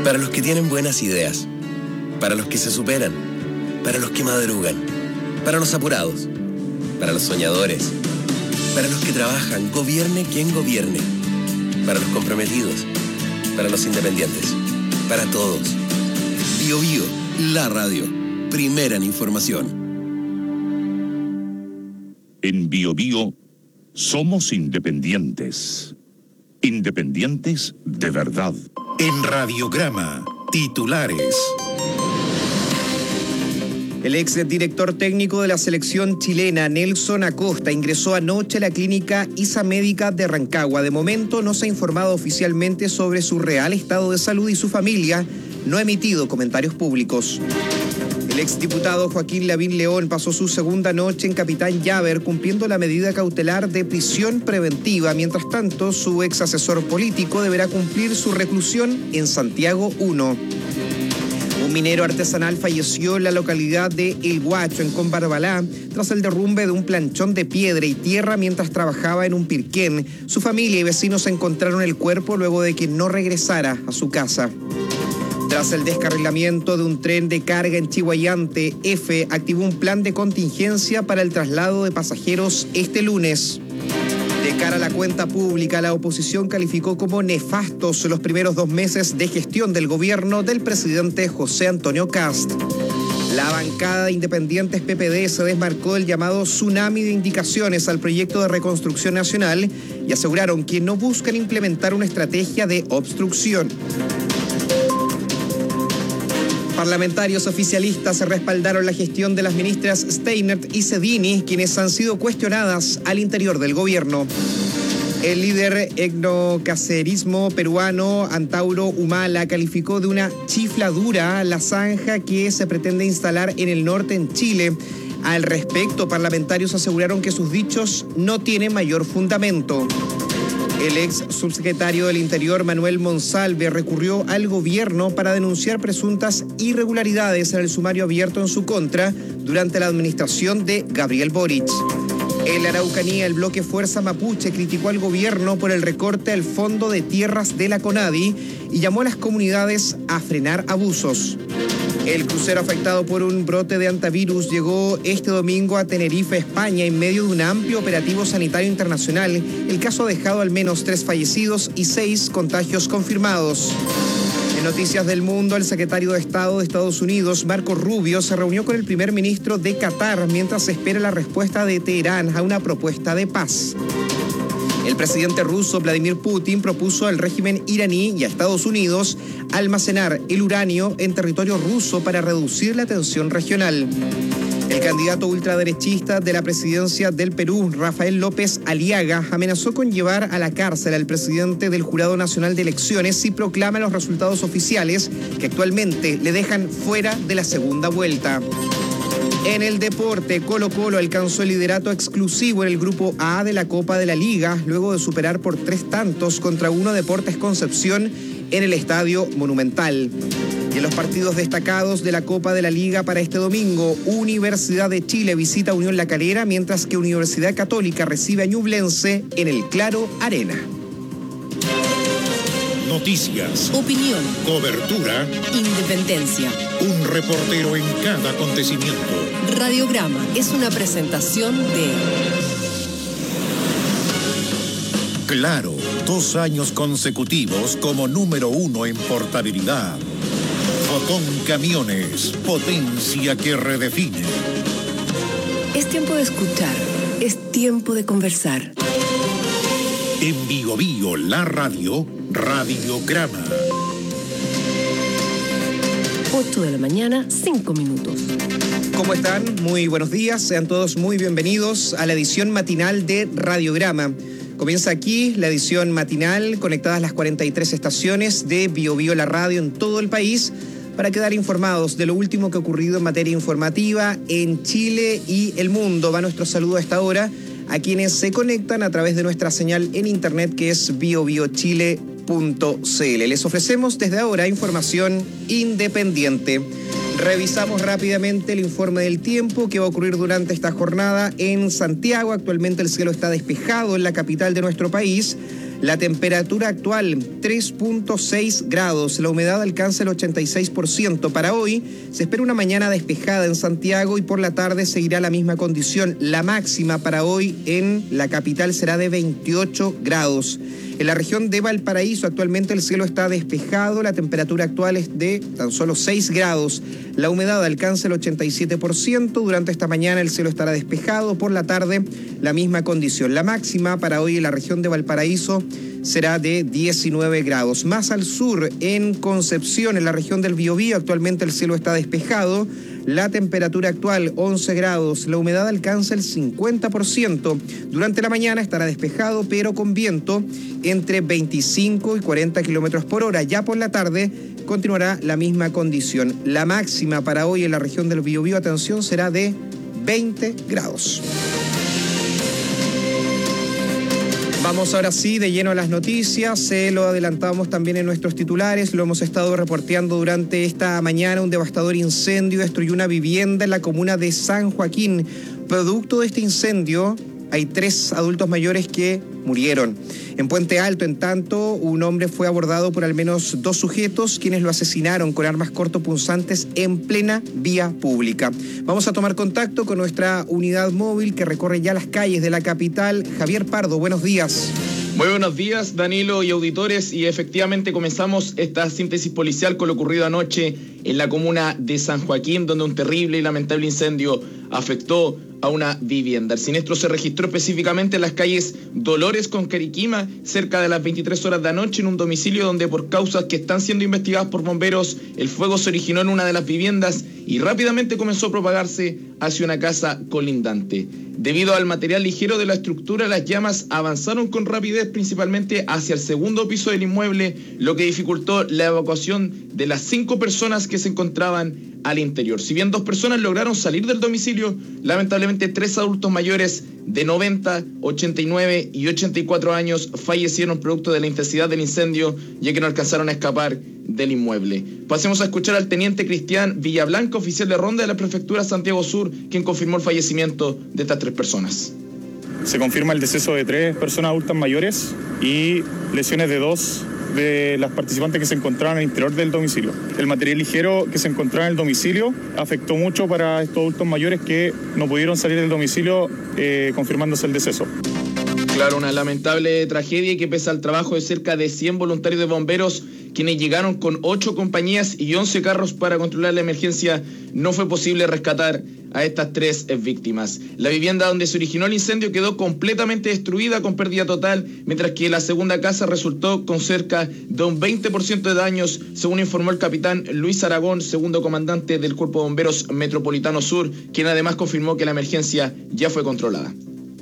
Para los que tienen buenas ideas, para los que se superan, para los que madrugan, para los apurados, para los soñadores, para los que trabajan, gobierne quien gobierne, para los comprometidos, para los independientes, para todos. Bío Bío, la radio, primera en información. En Bío Bío somos independientes. Independientes de verdad. En Radiograma, titulares. El exdirector técnico de la selección chilena, Nelson Acosta, ingresó anoche a la clínica ISA Médica de Rancagua. De momento no se ha informado oficialmente sobre su real estado de salud y su familia no ha emitido comentarios públicos. El exdiputado Joaquín Lavín León pasó su segunda noche en Capitán Llaver cumpliendo la medida cautelar de prisión preventiva. Mientras tanto, su ex asesor político deberá cumplir su reclusión en Santiago 1. Un minero artesanal falleció en la localidad de El Guacho, en Combarbalá, tras el derrumbe de un planchón de piedra y tierra mientras trabajaba en un pirquén. Su familia y vecinos encontraron el cuerpo luego de que no regresara a su casa. Tras el descarrilamiento de un tren de carga en Chihuayante, EFE activó un plan de contingencia para el traslado de pasajeros este lunes. De cara a la cuenta pública, la oposición calificó como nefastos los primeros 2 meses de gestión del gobierno del presidente José Antonio Kast. La bancada de independientes PPD se desmarcó del llamado tsunami de indicaciones al proyecto de reconstrucción nacional y aseguraron que no buscan implementar una estrategia de obstrucción. Parlamentarios oficialistas respaldaron la gestión de las ministras Steinert y Sedini, quienes han sido cuestionadas al interior del gobierno. El líder etnocacerismo peruano, Antauro Humala, calificó de una chifladura la zanja que se pretende instalar en el norte en Chile. Al respecto, parlamentarios aseguraron que sus dichos no tienen mayor fundamento. El ex subsecretario del Interior, Manuel Monsalve, recurrió al gobierno para denunciar presuntas irregularidades en el sumario abierto en su contra durante la administración de Gabriel Boric. En la Araucanía, el bloque Fuerza Mapuche criticó al gobierno por el recorte al fondo de tierras de la CONADI y llamó a las comunidades a frenar abusos. El crucero afectado por un brote de antivirus llegó este domingo a Tenerife, España, en medio de un amplio operativo sanitario internacional. El caso ha dejado al menos 3 fallecidos y 6 contagios confirmados. En Noticias del Mundo, el secretario de Estado de Estados Unidos, Marco Rubio, se reunió con el primer ministro de Qatar mientras se espera la respuesta de Teherán a una propuesta de paz. El presidente ruso Vladimir Putin propuso al régimen iraní y a Estados Unidos almacenar el uranio en territorio ruso para reducir la tensión regional. El candidato ultraderechista de la presidencia del Perú, Rafael López Aliaga, amenazó con llevar a la cárcel al presidente del Jurado Nacional de Elecciones si proclama los resultados oficiales que actualmente le dejan fuera de la segunda vuelta. En el deporte, Colo-Colo alcanzó el liderato exclusivo en el Grupo A de la Copa de la Liga, luego de superar por 3 tantos contra 1 Deportes Concepción en el Estadio Monumental. Y en los partidos destacados de la Copa de la Liga para este domingo, Universidad de Chile visita a Unión La Calera, mientras que Universidad Católica recibe a Ñublense en el Claro Arena. Noticias, opinión, cobertura, independencia. Un reportero en cada acontecimiento. Radiograma es una presentación de Claro, 2 años consecutivos como número 1 en portabilidad. Fotón Camiones, potencia que redefine. Es tiempo de escuchar, es tiempo de conversar. En Bío Bío, la radio, Radiograma. 8 de la mañana, 5 minutos. ¿Cómo están? Muy buenos días. Sean todos muy bienvenidos a la edición matinal de Radiograma. Comienza aquí la edición matinal, conectadas las 43 estaciones de Bío Bío, la radio en todo el país, para quedar informados de lo último que ha ocurrido en materia informativa en Chile y el mundo. Va nuestro saludo a esta hora a quienes se conectan a través de nuestra señal en internet, que es biobiochile.cl. Les ofrecemos desde ahora información independiente. Revisamos rápidamente el informe del tiempo que va a ocurrir durante esta jornada en Santiago. Actualmente el cielo está despejado en la capital de nuestro país. La temperatura actual 3.6 grados, la humedad alcanza el 86%. Para hoy se espera una mañana despejada en Santiago y por la tarde seguirá la misma condición. La máxima para hoy en la capital será de 28 grados. En la región de Valparaíso actualmente el cielo está despejado, la temperatura actual es de tan solo 6 grados. La humedad alcanza el 87%, durante esta mañana el cielo estará despejado, por la tarde la misma condición. La máxima para hoy en la región de Valparaíso será de 19 grados. Más al sur, en Concepción, en la región del Biobío, actualmente el cielo está despejado. La temperatura actual 11 grados, la humedad alcanza el 50%. Durante la mañana estará despejado, pero con viento entre 25 y 40 kilómetros por hora. Ya por la tarde continuará la misma condición. La máxima para hoy en la región del Biobío, atención, será de 20 grados. Vamos ahora sí de lleno a las noticias, se lo adelantábamos también en nuestros titulares, lo hemos estado reporteando durante esta mañana. Un devastador incendio destruyó una vivienda en la comuna de San Joaquín. Producto de este incendio hay 3 adultos mayores que murieron. En Puente Alto, en tanto, un hombre fue abordado por al menos 2 sujetos, quienes lo asesinaron con armas cortopunzantes en plena vía pública. Vamos a tomar contacto con nuestra unidad móvil que recorre ya las calles de la capital. Javier Pardo, buenos días. Muy buenos días, Danilo y auditores, y efectivamente comenzamos esta síntesis policial con lo ocurrido anoche en la comuna de San Joaquín, donde un terrible y lamentable incendio afectó a una vivienda. El siniestro se registró específicamente en las calles Dolores con Cariquima, cerca de las 23 horas de anoche, en un domicilio donde, por causas que están siendo investigadas por bomberos, el fuego se originó en una de las viviendas y rápidamente comenzó a propagarse hacia una casa colindante. Debido al material ligero de la estructura, las llamas avanzaron con rapidez, principalmente hacia el segundo piso del inmueble, lo que dificultó la evacuación de las 5 personas que se encontraban al interior. Si bien 2 personas lograron salir del domicilio, lamentablemente 3 adultos mayores de 90, 89 y 84 años fallecieron producto de la intensidad del incendio, ya que no alcanzaron a escapar del inmueble. Pasemos a escuchar al teniente Cristian Villablanca, oficial de ronda de la prefectura Santiago Sur, quien confirmó el fallecimiento de estas 3 personas. Se confirma el deceso de 3 personas adultas mayores y lesiones de 2 de las participantes que se encontraban al interior del domicilio. El material ligero que se encontraba en el domicilio afectó mucho para estos adultos mayores que no pudieron salir del domicilio, confirmándose el deceso. Claro, una lamentable tragedia que pese al trabajo de cerca de 100 voluntarios de bomberos, quienes llegaron con 8 compañías y 11 carros para controlar la emergencia, no fue posible rescatar a estas 3 víctimas. La vivienda donde se originó el incendio quedó completamente destruida con pérdida total, mientras que la segunda casa resultó con cerca de un 20% de daños, según informó el capitán Luis Aragón, segundo comandante del Cuerpo de Bomberos Metropolitano Sur, quien además confirmó que la emergencia ya fue controlada.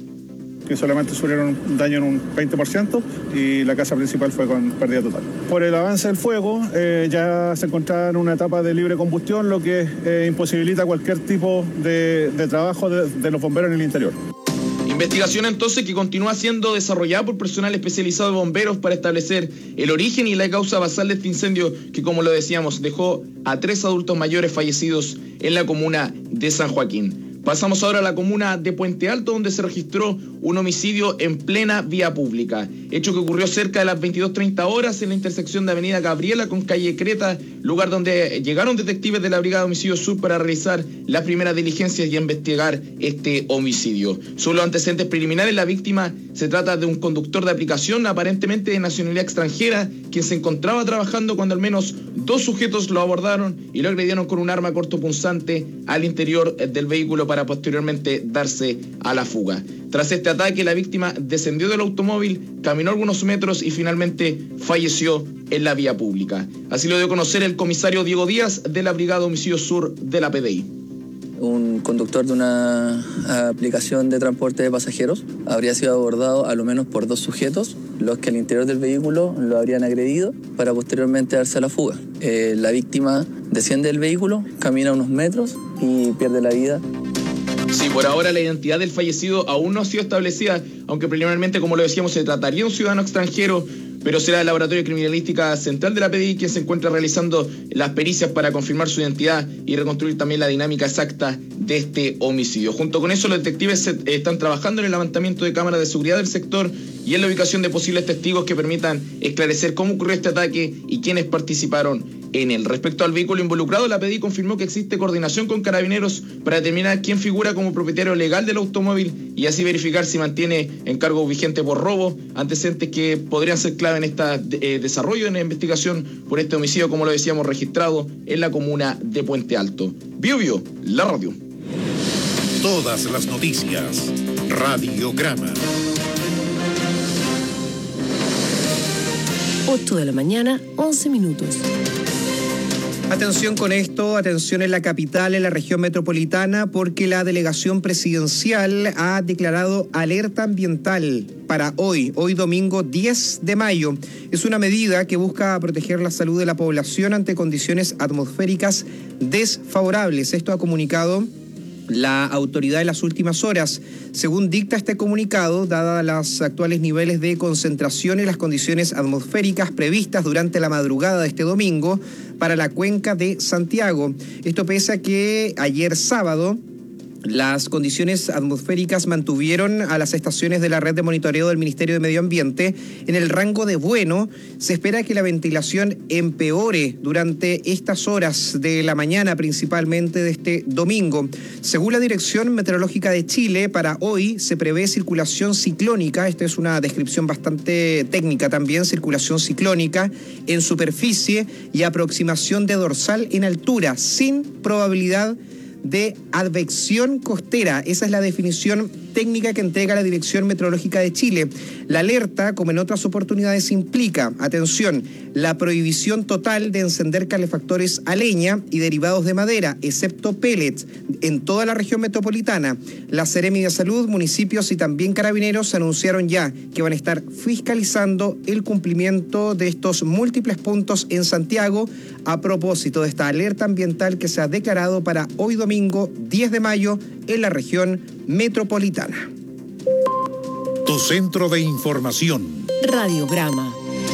Que solamente sufrieron un daño en un 20% y la casa principal fue con pérdida total. Por el avance del fuego, ya se encontraba en una etapa de libre combustión, lo que imposibilita cualquier tipo de trabajo de los bomberos en el interior. Investigación entonces que continúa siendo desarrollada por personal especializado de bomberos para establecer el origen y la causa basal de este incendio que, como lo decíamos, dejó a 3 adultos mayores fallecidos en la comuna de San Joaquín. Pasamos ahora a la comuna de Puente Alto, donde se registró un homicidio en plena vía pública. Hecho que ocurrió cerca de las 22:30 horas en la intersección de Avenida Gabriela con calle Creta, lugar donde llegaron detectives de la Brigada de Homicidios Sur para realizar las primeras diligencias y investigar este homicidio. Según los antecedentes preliminares, la víctima se trata de un conductor de aplicación aparentemente de nacionalidad extranjera, quien se encontraba trabajando cuando al menos 2 sujetos lo abordaron y lo agredieron con un arma cortopunzante al interior del vehículo para posteriormente darse a la fuga. Tras este ataque, la víctima descendió del automóvil, caminó algunos metros y finalmente falleció en la vía pública. Así lo dio a conocer el comisario Diego Díaz de la Brigada de Homicidios Sur de la PDI. Un conductor de una aplicación de transporte de pasajeros habría sido abordado a lo menos por 2 sujetos, los que al interior del vehículo lo habrían agredido para posteriormente darse a la fuga. La víctima desciende del vehículo, camina unos metros y pierde la vida. Sí, por ahora la identidad del fallecido aún no ha sido establecida, aunque preliminarmente, como lo decíamos, se trataría de un ciudadano extranjero, pero será el Laboratorio de Criminalística Central de la PDI quien se encuentra realizando las pericias para confirmar su identidad y reconstruir también la dinámica exacta de este homicidio. Junto con eso, los detectives están trabajando en el levantamiento de cámaras de seguridad del sector y en la ubicación de posibles testigos que permitan esclarecer cómo ocurrió este ataque y quiénes participaron en él. Respecto al vehículo involucrado, la PDI confirmó que existe coordinación con Carabineros para determinar quién figura como propietario legal del automóvil y así verificar si mantiene encargo vigente por robo, antecedentes que podrían ser clave en este desarrollo en la investigación por este homicidio, como lo decíamos, registrado en la comuna de Puente Alto. Bio, la radio. Todas las noticias. Radiograma. 8 de la mañana, 11 minutos. Atención con esto, atención en la capital, en la región metropolitana, porque la delegación presidencial ha declarado alerta ambiental para hoy domingo 10 de mayo. Es una medida que busca proteger la salud de la población ante condiciones atmosféricas desfavorables. Esto ha comunicado la autoridad en las últimas horas. Según dicta este comunicado, dadas los actuales niveles de concentración y las condiciones atmosféricas previstas durante la madrugada de este domingo para la cuenca de Santiago. Esto pese a que ayer sábado las condiciones atmosféricas mantuvieron a las estaciones de la red de monitoreo del Ministerio de Medio Ambiente en el rango de bueno. Se espera que la ventilación empeore durante estas horas de la mañana, principalmente de este domingo. Según la Dirección Meteorológica de Chile, para hoy se prevé circulación ciclónica. Esta es una descripción bastante técnica también, circulación ciclónica en superficie y aproximación de dorsal en altura, sin probabilidad de advección costera. Esa es la definición técnica que entrega la Dirección Meteorológica de Chile. La alerta, como en otras oportunidades, implica, atención, la prohibición total de encender calefactores a leña y derivados de madera, excepto pellets, en toda la región metropolitana. La Seremi de Salud, municipios y también Carabineros anunciaron ya que van a estar fiscalizando el cumplimiento de estos múltiples puntos en Santiago a propósito de esta alerta ambiental que se ha declarado para hoy domingo 10 de mayo en la región metropolitana. Tu centro de información. Radiograma.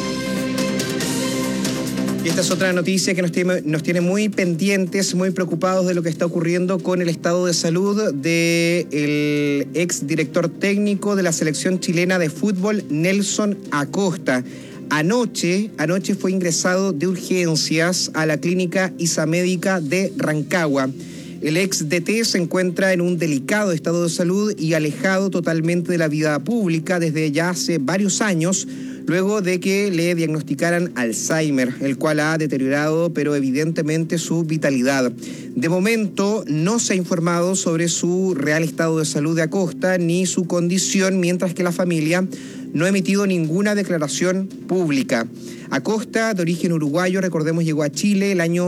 Y esta es otra noticia que nos tiene muy pendientes, muy preocupados de lo que está ocurriendo con el estado de salud del ex director técnico de la selección chilena de fútbol, Nelson Acosta. Anoche fue ingresado de urgencias a la clínica Isamédica de Rancagua. El ex DT se encuentra en un delicado estado de salud y alejado totalmente de la vida pública desde ya hace varios años, luego de que le diagnosticaran Alzheimer, el cual ha deteriorado pero evidentemente su vitalidad. De momento no se ha informado sobre su real estado de salud de Acosta ni su condición, mientras que la familia no ha emitido ninguna declaración pública. Acosta, de origen uruguayo, recordemos, llegó a Chile el año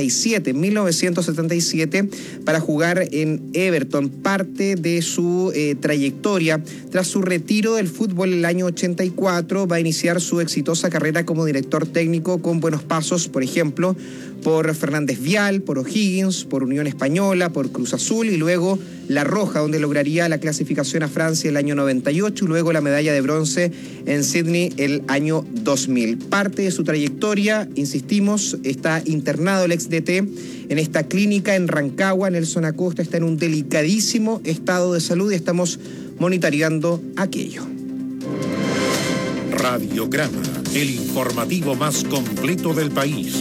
1977, para jugar en Everton. Parte de su trayectoria, tras su retiro del fútbol el año 84, va a iniciar su exitosa carrera como director técnico con buenos pasos, por ejemplo, por Fernández Vial, por O'Higgins, por Unión Española, por Cruz Azul y luego La Roja, donde lograría la clasificación a Francia el año 98 y luego la medalla de bronce en Sydney el año 2000. Parte de su trayectoria, insistimos, está internado el ex DT en esta clínica en Rancagua. Nelson Acosta está en un delicadísimo estado de salud y estamos monitoreando aquello. Radiograma, el informativo más completo del país.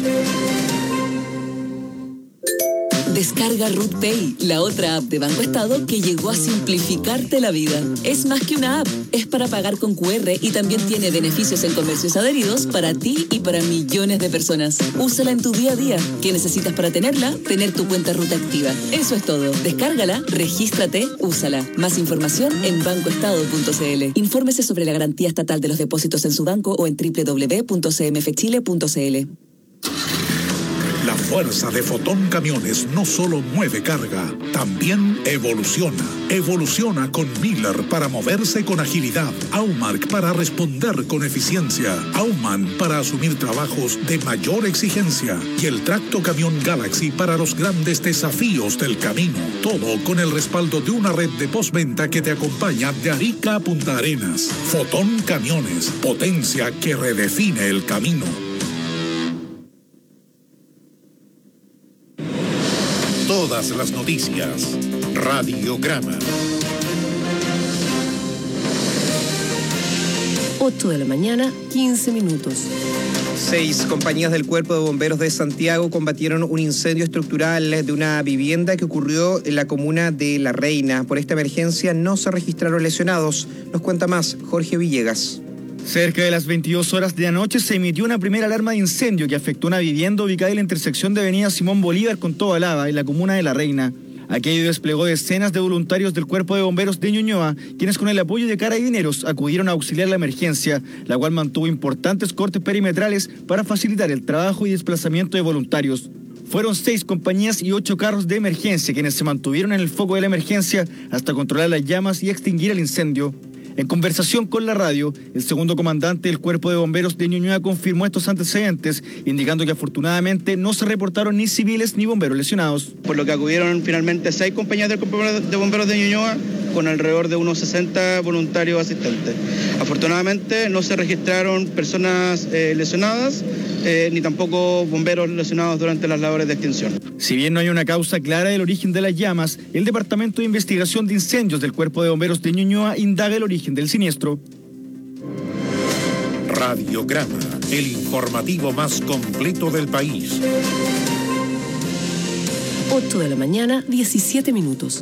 Descarga Ruth Pay, la otra app de Banco Estado que llegó a simplificarte la vida. Es más que una app, es para pagar con QR y también tiene beneficios en comercios adheridos para ti y para millones de personas. Úsala en tu día a día. ¿Qué necesitas para tenerla? Tener tu cuenta Ruth activa. Eso es todo. Descárgala, regístrate, úsala. Más información en bancoestado.cl. Infórmese sobre la garantía estatal de los depósitos en su banco o en www.cmfchile.cl. La fuerza de Fotón Camiones no solo mueve carga, también evoluciona. Evoluciona con Miller para moverse con agilidad, Aumark para responder con eficiencia, Aumann para asumir trabajos de mayor exigencia y el tracto camión Galaxy para los grandes desafíos del camino. Todo con el respaldo de una red de postventa que te acompaña de Arica a Punta Arenas. Fotón Camiones, potencia que redefine el camino. Todas las noticias. Radiograma. 8 de la mañana, 15 minutos. 6 compañías del Cuerpo de Bomberos de Santiago combatieron un incendio estructural de una vivienda que ocurrió en la comuna de La Reina. Por esta emergencia no se registraron lesionados. Nos cuenta más Jorge Villegas. Cerca de las 22 horas de anoche se emitió una primera alarma de incendio que afectó una vivienda ubicada en la intersección de avenida Simón Bolívar con Tobalaba, en la comuna de La Reina. Aquello desplegó decenas de voluntarios del Cuerpo de Bomberos de Ñuñoa, quienes con el apoyo de Carabineros acudieron a auxiliar la emergencia, la cual mantuvo importantes cortes perimetrales para facilitar el trabajo y desplazamiento de voluntarios. Fueron 6 compañías y 8 carros de emergencia quienes se mantuvieron en el foco de la emergencia hasta controlar las llamas y extinguir el incendio. En conversación con la radio, el segundo comandante del Cuerpo de Bomberos de Ñuñoa confirmó estos antecedentes, indicando que afortunadamente no se reportaron ni civiles ni bomberos lesionados. Por lo que acudieron finalmente 6 compañías del Cuerpo de Bomberos de Ñuñoa con alrededor de unos 60 voluntarios asistentes. Afortunadamente no se registraron personas lesionadas ni tampoco bomberos lesionados durante las labores de extinción. Si bien no hay una causa clara del origen de las llamas, el Departamento de Investigación de Incendios del Cuerpo de Bomberos de Ñuñoa indaga el origen del siniestro. Radiograma, el informativo más completo del país. 8 de la mañana, 17 minutos.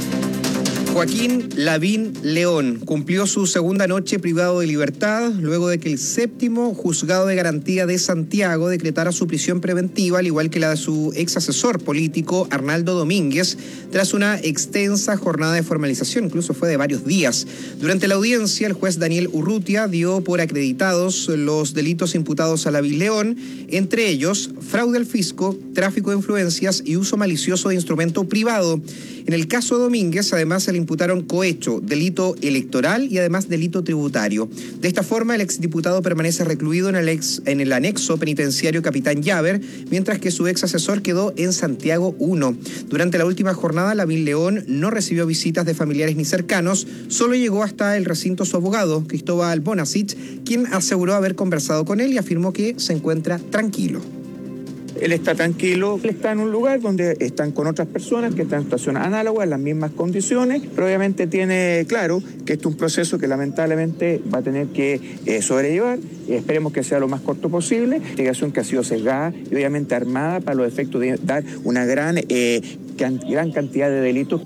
Joaquín Lavín León cumplió su segunda noche privado de libertad luego de que el 7º Juzgado de Garantía de Santiago decretara su prisión preventiva, al igual que la de su ex asesor político Arnaldo Domínguez, tras una extensa jornada de formalización, incluso fue de varios días. Durante la audiencia, el juez Daniel Urrutia dio por acreditados los delitos imputados a Lavín León, entre ellos fraude al fisco, tráfico de influencias y uso malicioso de instrumento privado. En el caso de Domínguez, además, se le imputaron cohecho, delito electoral y además delito tributario. De esta forma, el exdiputado permanece recluido en el anexo penitenciario Capitán Llaver, mientras que su ex asesor quedó en Santiago 1. Durante la última jornada, Lavín León no recibió visitas de familiares ni cercanos, solo llegó hasta el recinto su abogado, Cristóbal Bonasich, quien aseguró haber conversado con él y afirmó que se encuentra tranquilo. Él está tranquilo, él está en un lugar donde están con otras personas que están en situaciones análogas, en las mismas condiciones, pero obviamente tiene claro que este es un proceso que lamentablemente va a tener que sobrellevar. Esperemos que sea lo más corto posible. Investigación que ha sido sesgada y obviamente armada para los efectos de dar una gran cantidad de delitos.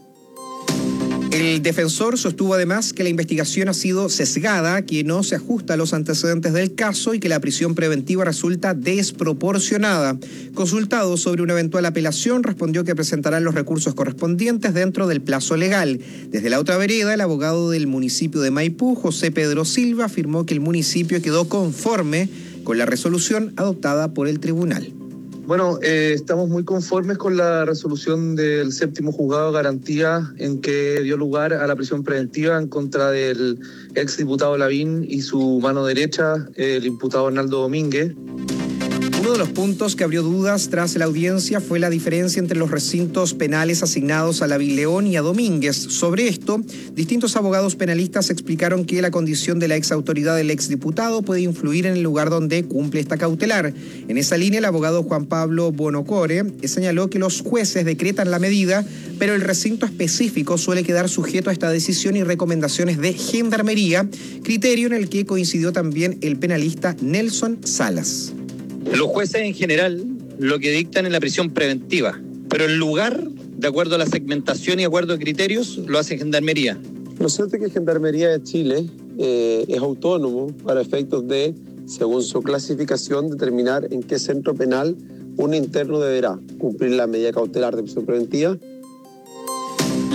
El defensor sostuvo además que la investigación ha sido sesgada, que no se ajusta a los antecedentes del caso y que la prisión preventiva resulta desproporcionada. Consultado sobre una eventual apelación, respondió que presentarán los recursos correspondientes dentro del plazo legal. Desde la otra vereda, el abogado del municipio de Maipú, José Pedro Silva, afirmó que el municipio quedó conforme con la resolución adoptada por el tribunal. Bueno, estamos muy conformes con la resolución del 7º Juzgado de Garantía en que dio lugar a la prisión preventiva en contra del exdiputado Lavín y su mano derecha, el imputado Arnaldo Domínguez. Uno de los puntos que abrió dudas tras la audiencia fue la diferencia entre los recintos penales asignados a Lavín León y a Domínguez. Sobre esto, distintos abogados penalistas explicaron que la condición de la exautoridad del exdiputado puede influir en el lugar donde cumple esta cautelar. En esa línea, el abogado Juan Pablo Bonocore señaló que los jueces decretan la medida, pero el recinto específico suele quedar sujeto a esta decisión y recomendaciones de Gendarmería, criterio en el que coincidió también el penalista Nelson Salas. Los jueces en general lo que dictan es la prisión preventiva, pero el lugar, de acuerdo a la segmentación y de acuerdo a criterios, lo hace Gendarmería. Lo cierto es que Gendarmería de Chile es autónomo para efectos de, según su clasificación, determinar en qué centro penal un interno deberá cumplir la medida cautelar de prisión preventiva.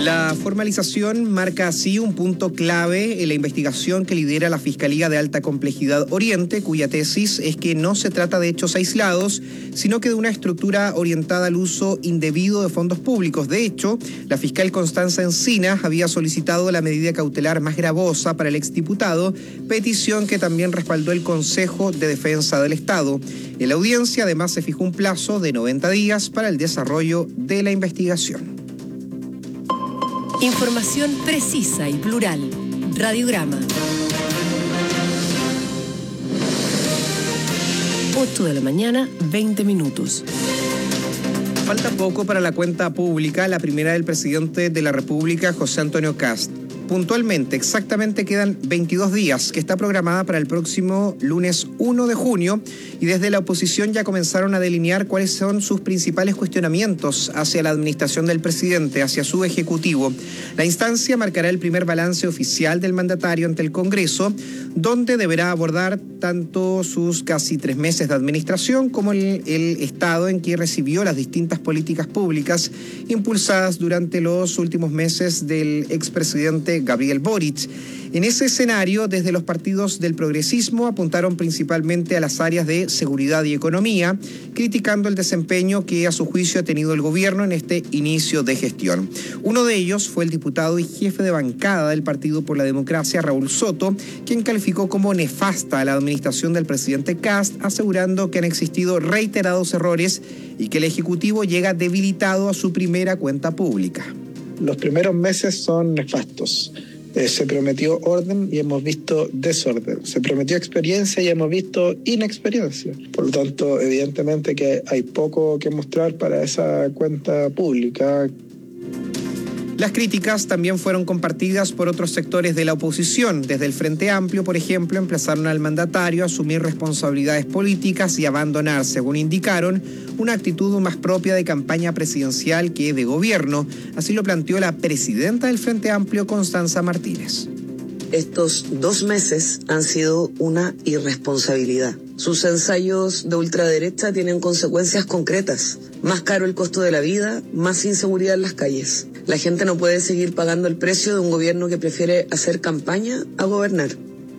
La formalización marca así un punto clave en la investigación que lidera la Fiscalía de Alta Complejidad Oriente, cuya tesis es que no se trata de hechos aislados, sino que de una estructura orientada al uso indebido de fondos públicos. De hecho, la fiscal Constanza Encinas había solicitado la medida cautelar más gravosa para el exdiputado, petición que también respaldó el Consejo de Defensa del Estado. En la audiencia, además, se fijó un plazo de 90 días para el desarrollo de la investigación. Información precisa y plural. Radiograma. 8 de la mañana, 20 minutos. Falta poco para la cuenta pública, la primera del presidente de la República, José Antonio Kast. Puntualmente, exactamente quedan 22 días, que está programada para el próximo lunes 1 de junio, y desde la oposición ya comenzaron a delinear cuáles son sus principales cuestionamientos hacia la administración del presidente, hacia su ejecutivo. La instancia marcará el primer balance oficial del mandatario ante el Congreso, donde deberá abordar tanto sus casi 3 meses de administración como el estado en que recibió las distintas políticas públicas impulsadas durante los últimos meses del expresidente Gabriel Boric. En ese escenario, desde los partidos del progresismo apuntaron principalmente a las áreas de seguridad y economía, criticando el desempeño que a su juicio ha tenido el gobierno en este inicio de gestión. Uno de ellos fue el diputado y jefe de bancada del Partido por la Democracia, Raúl Soto, quien calificó como nefasta a la administración del presidente Kast, asegurando que han existido reiterados errores y que el Ejecutivo llega debilitado a su primera cuenta pública. Los primeros meses son nefastos. Se prometió orden y hemos visto desorden. Se prometió experiencia y hemos visto inexperiencia. Por lo tanto, evidentemente que hay poco que mostrar para esa cuenta pública. Las críticas también fueron compartidas por otros sectores de la oposición. Desde el Frente Amplio, por ejemplo, emplazaron al mandatario a asumir responsabilidades políticas y abandonar, según indicaron, una actitud más propia de campaña presidencial que de gobierno. Así lo planteó la presidenta del Frente Amplio, Constanza Martínez. Estos 2 meses han sido una irresponsabilidad. Sus ensayos de ultraderecha tienen consecuencias concretas. Más caro el costo de la vida, más inseguridad en las calles. La gente no puede seguir pagando el precio de un gobierno que prefiere hacer campaña a gobernar.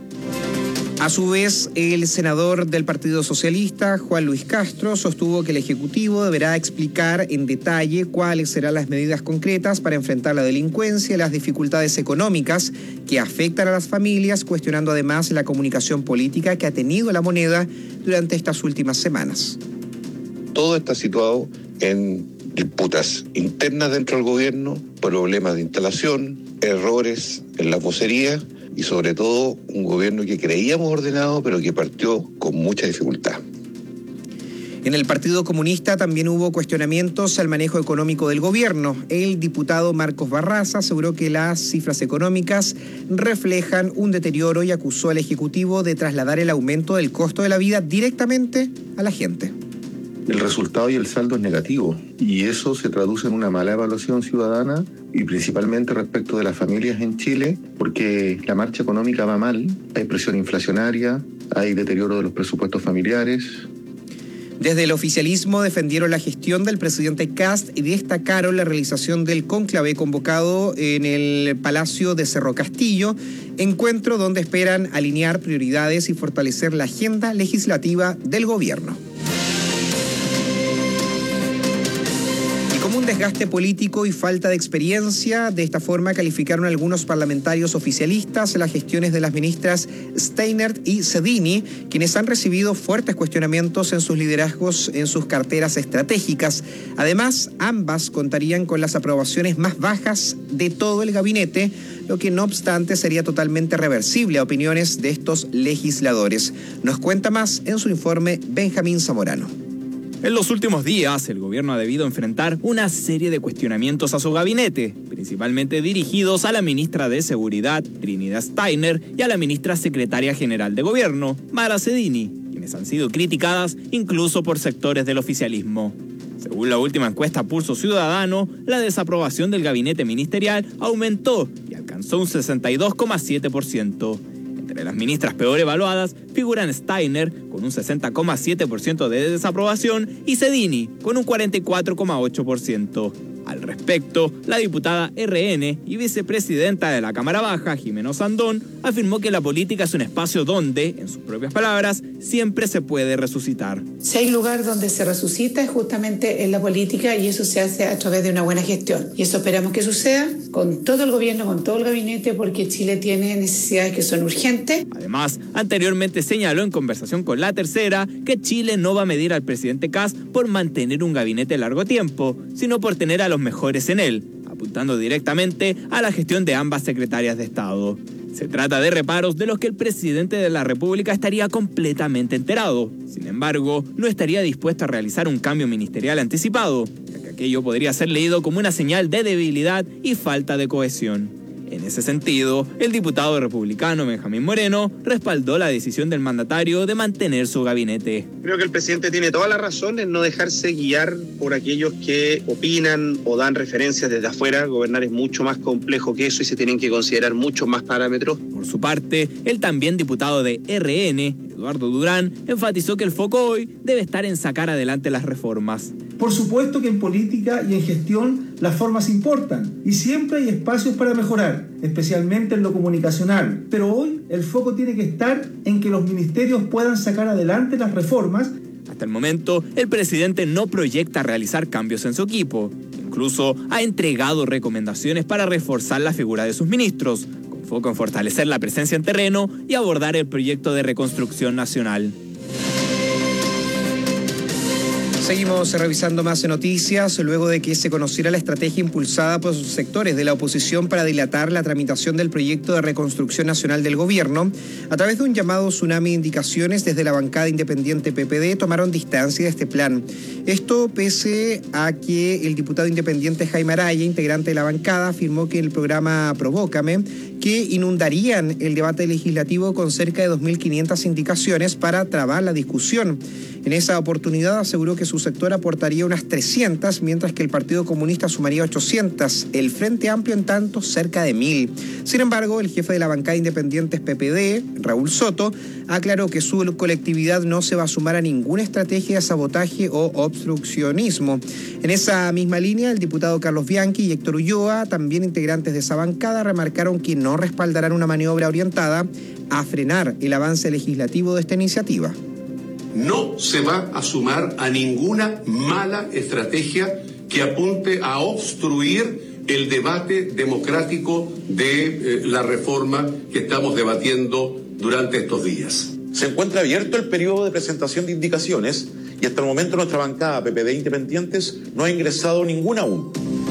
A su vez, el senador del Partido Socialista, Juan Luis Castro, sostuvo que el Ejecutivo deberá explicar en detalle cuáles serán las medidas concretas para enfrentar la delincuencia y las dificultades económicas que afectan a las familias, cuestionando además la comunicación política que ha tenido la moneda durante estas últimas semanas. Todo está situado en disputas internas dentro del gobierno, problemas de instalación, errores en la vocería y sobre todo un gobierno que creíamos ordenado pero que partió con mucha dificultad. En el Partido Comunista también hubo cuestionamientos al manejo económico del gobierno. El diputado Marcos Barraza aseguró que las cifras económicas reflejan un deterioro y acusó al Ejecutivo de trasladar el aumento del costo de la vida directamente a la gente. El resultado y el saldo es negativo y eso se traduce en una mala evaluación ciudadana y principalmente respecto de las familias en Chile, porque la marcha económica va mal, hay presión inflacionaria, hay deterioro de los presupuestos familiares. Desde el oficialismo defendieron la gestión del presidente Kast y destacaron la realización del cónclave convocado en el Palacio de Cerro Castillo, encuentro donde esperan alinear prioridades y fortalecer la agenda legislativa del gobierno. Un desgaste político y falta de experiencia. De esta forma calificaron algunos parlamentarios oficialistas las gestiones de las ministras Steinert y Sedini, quienes han recibido fuertes cuestionamientos en sus liderazgos en sus carteras estratégicas. Además, ambas contarían con las aprobaciones más bajas de todo el gabinete, lo que no obstante sería totalmente reversible a opiniones de estos legisladores. Nos cuenta más en su informe Benjamín Zamorano. En los últimos días, el gobierno ha debido enfrentar una serie de cuestionamientos a su gabinete, principalmente dirigidos a la ministra de Seguridad, Trinidad Steiner, y a la ministra secretaria general de Gobierno, Mara Sedini, quienes han sido criticadas incluso por sectores del oficialismo. Según la última encuesta Pulso Ciudadano, la desaprobación del gabinete ministerial aumentó y alcanzó un 62,7%. Entre las ministras peor evaluadas figuran Steiner con un 60,7% de desaprobación y Sedini con un 44,8%. Al respecto, la diputada RN y vicepresidenta de la Cámara Baja, Jimena Osandón, afirmó que la política es un espacio donde, en sus propias palabras, siempre se puede resucitar. Si hay lugar donde se resucita es justamente en la política, y eso se hace a través de una buena gestión. Y eso esperamos que suceda con todo el gobierno, con todo el gabinete, porque Chile tiene necesidades que son urgentes. Además, anteriormente señaló en conversación con La Tercera que Chile no va a medir al presidente Kast por mantener un gabinete largo tiempo, sino por tener a los mejores en él, apuntando directamente a la gestión de ambas secretarias de Estado. Se trata de reparos de los que el presidente de la República estaría completamente enterado. Sin embargo, no estaría dispuesto a realizar un cambio ministerial anticipado, ya que aquello podría ser leído como una señal de debilidad y falta de cohesión. En ese sentido, el diputado republicano Benjamín Moreno respaldó la decisión del mandatario de mantener su gabinete. Creo que el presidente tiene toda la razón en no dejarse guiar por aquellos que opinan o dan referencias desde afuera. Gobernar es mucho más complejo que eso y se tienen que considerar muchos más parámetros. Por su parte, el también diputado de RN, Eduardo Durán, enfatizó que el foco hoy debe estar en sacar adelante las reformas. Por supuesto que en política y en gestión las formas importan y siempre hay espacios para mejorar, especialmente en lo comunicacional. Pero hoy el foco tiene que estar en que los ministerios puedan sacar adelante las reformas. Hasta el momento, el presidente no proyecta realizar cambios en su equipo. Incluso ha entregado recomendaciones para reforzar la figura de sus ministros, con foco en fortalecer la presencia en terreno y abordar el proyecto de reconstrucción nacional. Seguimos revisando más noticias luego de que se conociera la estrategia impulsada por los sectores de la oposición para dilatar la tramitación del proyecto de reconstrucción nacional del gobierno. A través de un llamado tsunami de indicaciones, desde la bancada independiente PPD tomaron distancia de este plan. Esto pese a que el diputado independiente Jaime Araya, integrante de la bancada, afirmó que el programa Provócame, que inundarían el debate legislativo con cerca de 2.500 indicaciones para trabar la discusión. En esa oportunidad aseguró que su sector aportaría unas 300, mientras que el Partido Comunista sumaría 800, el Frente Amplio en tanto cerca de 1.000. Sin embargo, el jefe de la bancada independiente PPD, Raúl Soto, aclaró que su colectividad no se va a sumar a ninguna estrategia de sabotaje o obstruccionismo. En esa misma línea, el diputado Carlos Bianchi y Héctor Ulloa, también integrantes de esa bancada, remarcaron que no respaldarán una maniobra orientada a frenar el avance legislativo de esta iniciativa. No se va a sumar a ninguna mala estrategia que apunte a obstruir el debate democrático de la reforma que estamos debatiendo durante estos días. Se encuentra abierto el periodo de presentación de indicaciones y hasta el momento nuestra bancada PPD Independientes no ha ingresado ninguna aún.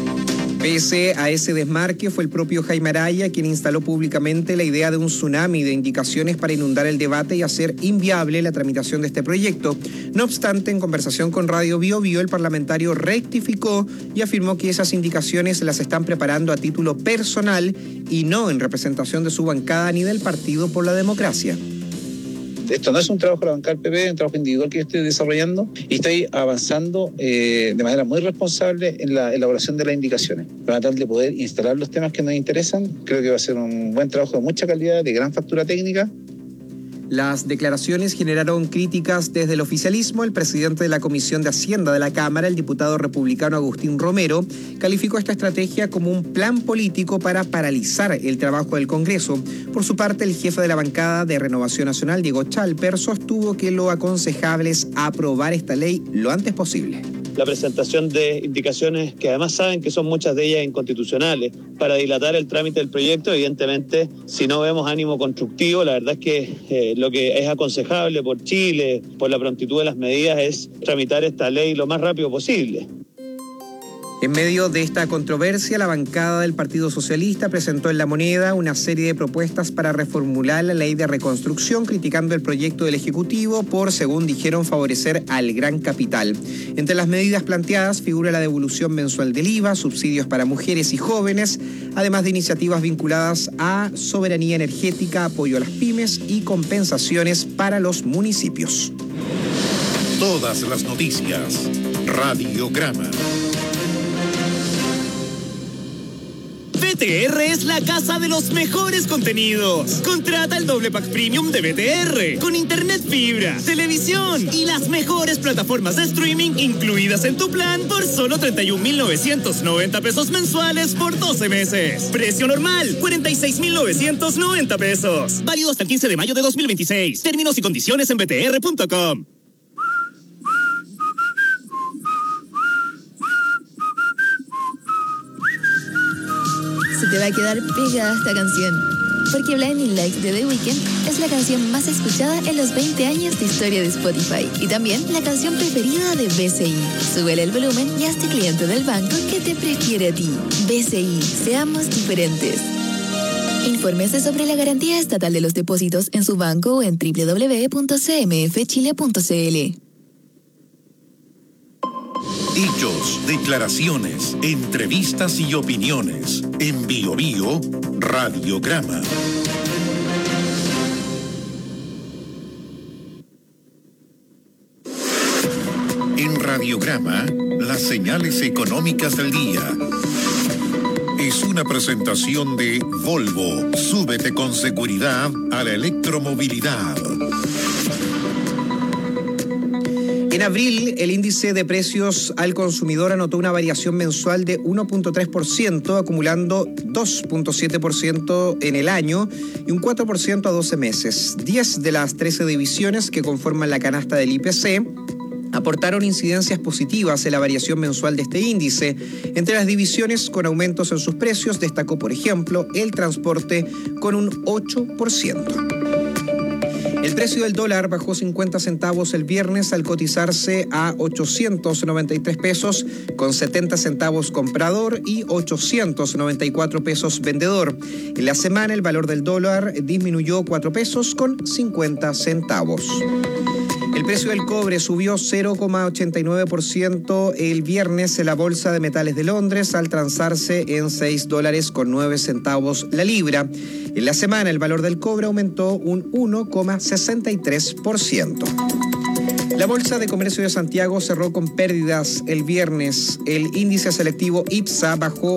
Pese a ese desmarque, fue el propio Jaime Araya quien instaló públicamente la idea de un tsunami de indicaciones para inundar el debate y hacer inviable la tramitación de este proyecto. No obstante, en conversación con Radio Bio Bio, el parlamentario rectificó y afirmó que esas indicaciones las están preparando a título personal y no en representación de su bancada ni del Partido por la Democracia. Esto no es un trabajo de la bancada del PP, es un trabajo individual que yo estoy desarrollando y estoy avanzando de manera muy responsable en la elaboración de las indicaciones. Para tratar de poder instalar los temas que nos interesan, creo que va a ser un buen trabajo de mucha calidad, de gran factura técnica. Las declaraciones generaron críticas desde el oficialismo. El presidente de la Comisión de Hacienda de la Cámara, el diputado republicano Agustín Romero, calificó esta estrategia como un plan político para paralizar el trabajo del Congreso. Por su parte, el jefe de la bancada de Renovación Nacional, Diego Chalper, sostuvo que lo aconsejable es aprobar esta ley lo antes posible. La presentación de indicaciones que además saben que son muchas de ellas inconstitucionales para dilatar el trámite del proyecto. Evidentemente, si no vemos ánimo constructivo, la verdad es que lo que es aconsejable por Chile, por la prontitud de las medidas, es tramitar esta ley lo más rápido posible. En medio de esta controversia, la bancada del Partido Socialista presentó en La Moneda una serie de propuestas para reformular la ley de reconstrucción, criticando el proyecto del Ejecutivo por, según dijeron, favorecer al gran capital. Entre las medidas planteadas figura la devolución mensual del IVA, subsidios para mujeres y jóvenes, además de iniciativas vinculadas a soberanía energética, apoyo a las pymes y compensaciones para los municipios. Todas las noticias. Radiograma. BTR es la casa de los mejores contenidos. Contrata el doble pack premium de BTR con internet fibra, televisión y las mejores plataformas de streaming incluidas en tu plan por solo 31.990 pesos mensuales por 12 meses. Precio normal, 46.990 pesos. Válido hasta el 15 de mayo de 2026. Términos y condiciones en btr.com. Se te va a quedar pegada esta canción, porque Blinding Lights de The Weeknd es la canción más escuchada en los 20 años de historia de Spotify y también la canción preferida de BCI. Súbele el volumen y hazte cliente del banco que te prefiere a ti. BCI, seamos diferentes. Infórmese sobre la garantía estatal de los depósitos en su banco o en www.cmfchile.cl. Dichos, declaraciones, entrevistas y opiniones. En Bio Bio, Radiograma. En Radiograma, las señales económicas del día. Es una presentación de Volvo. Súbete con seguridad a la electromovilidad. En abril, el índice de precios al consumidor anotó una variación mensual de 1.3%, acumulando 2.7% en el año y un 4% a 12 meses. 10 de las 13 divisiones que conforman la canasta del IPC aportaron incidencias positivas en la variación mensual de este índice. Entre las divisiones con aumentos en sus precios destacó, por ejemplo, el transporte con un 8%. El precio del dólar bajó 50 centavos el viernes al cotizarse a 893 pesos con 70 centavos comprador y 894 pesos vendedor. En la semana el valor del dólar disminuyó 4 pesos con 50 centavos. El precio del cobre subió 0,89% el viernes en la Bolsa de Metales de Londres al transarse en $6.09 la libra. En la semana el valor del cobre aumentó un 1,63%. La Bolsa de Comercio de Santiago cerró con pérdidas el viernes. El índice selectivo IPSA bajó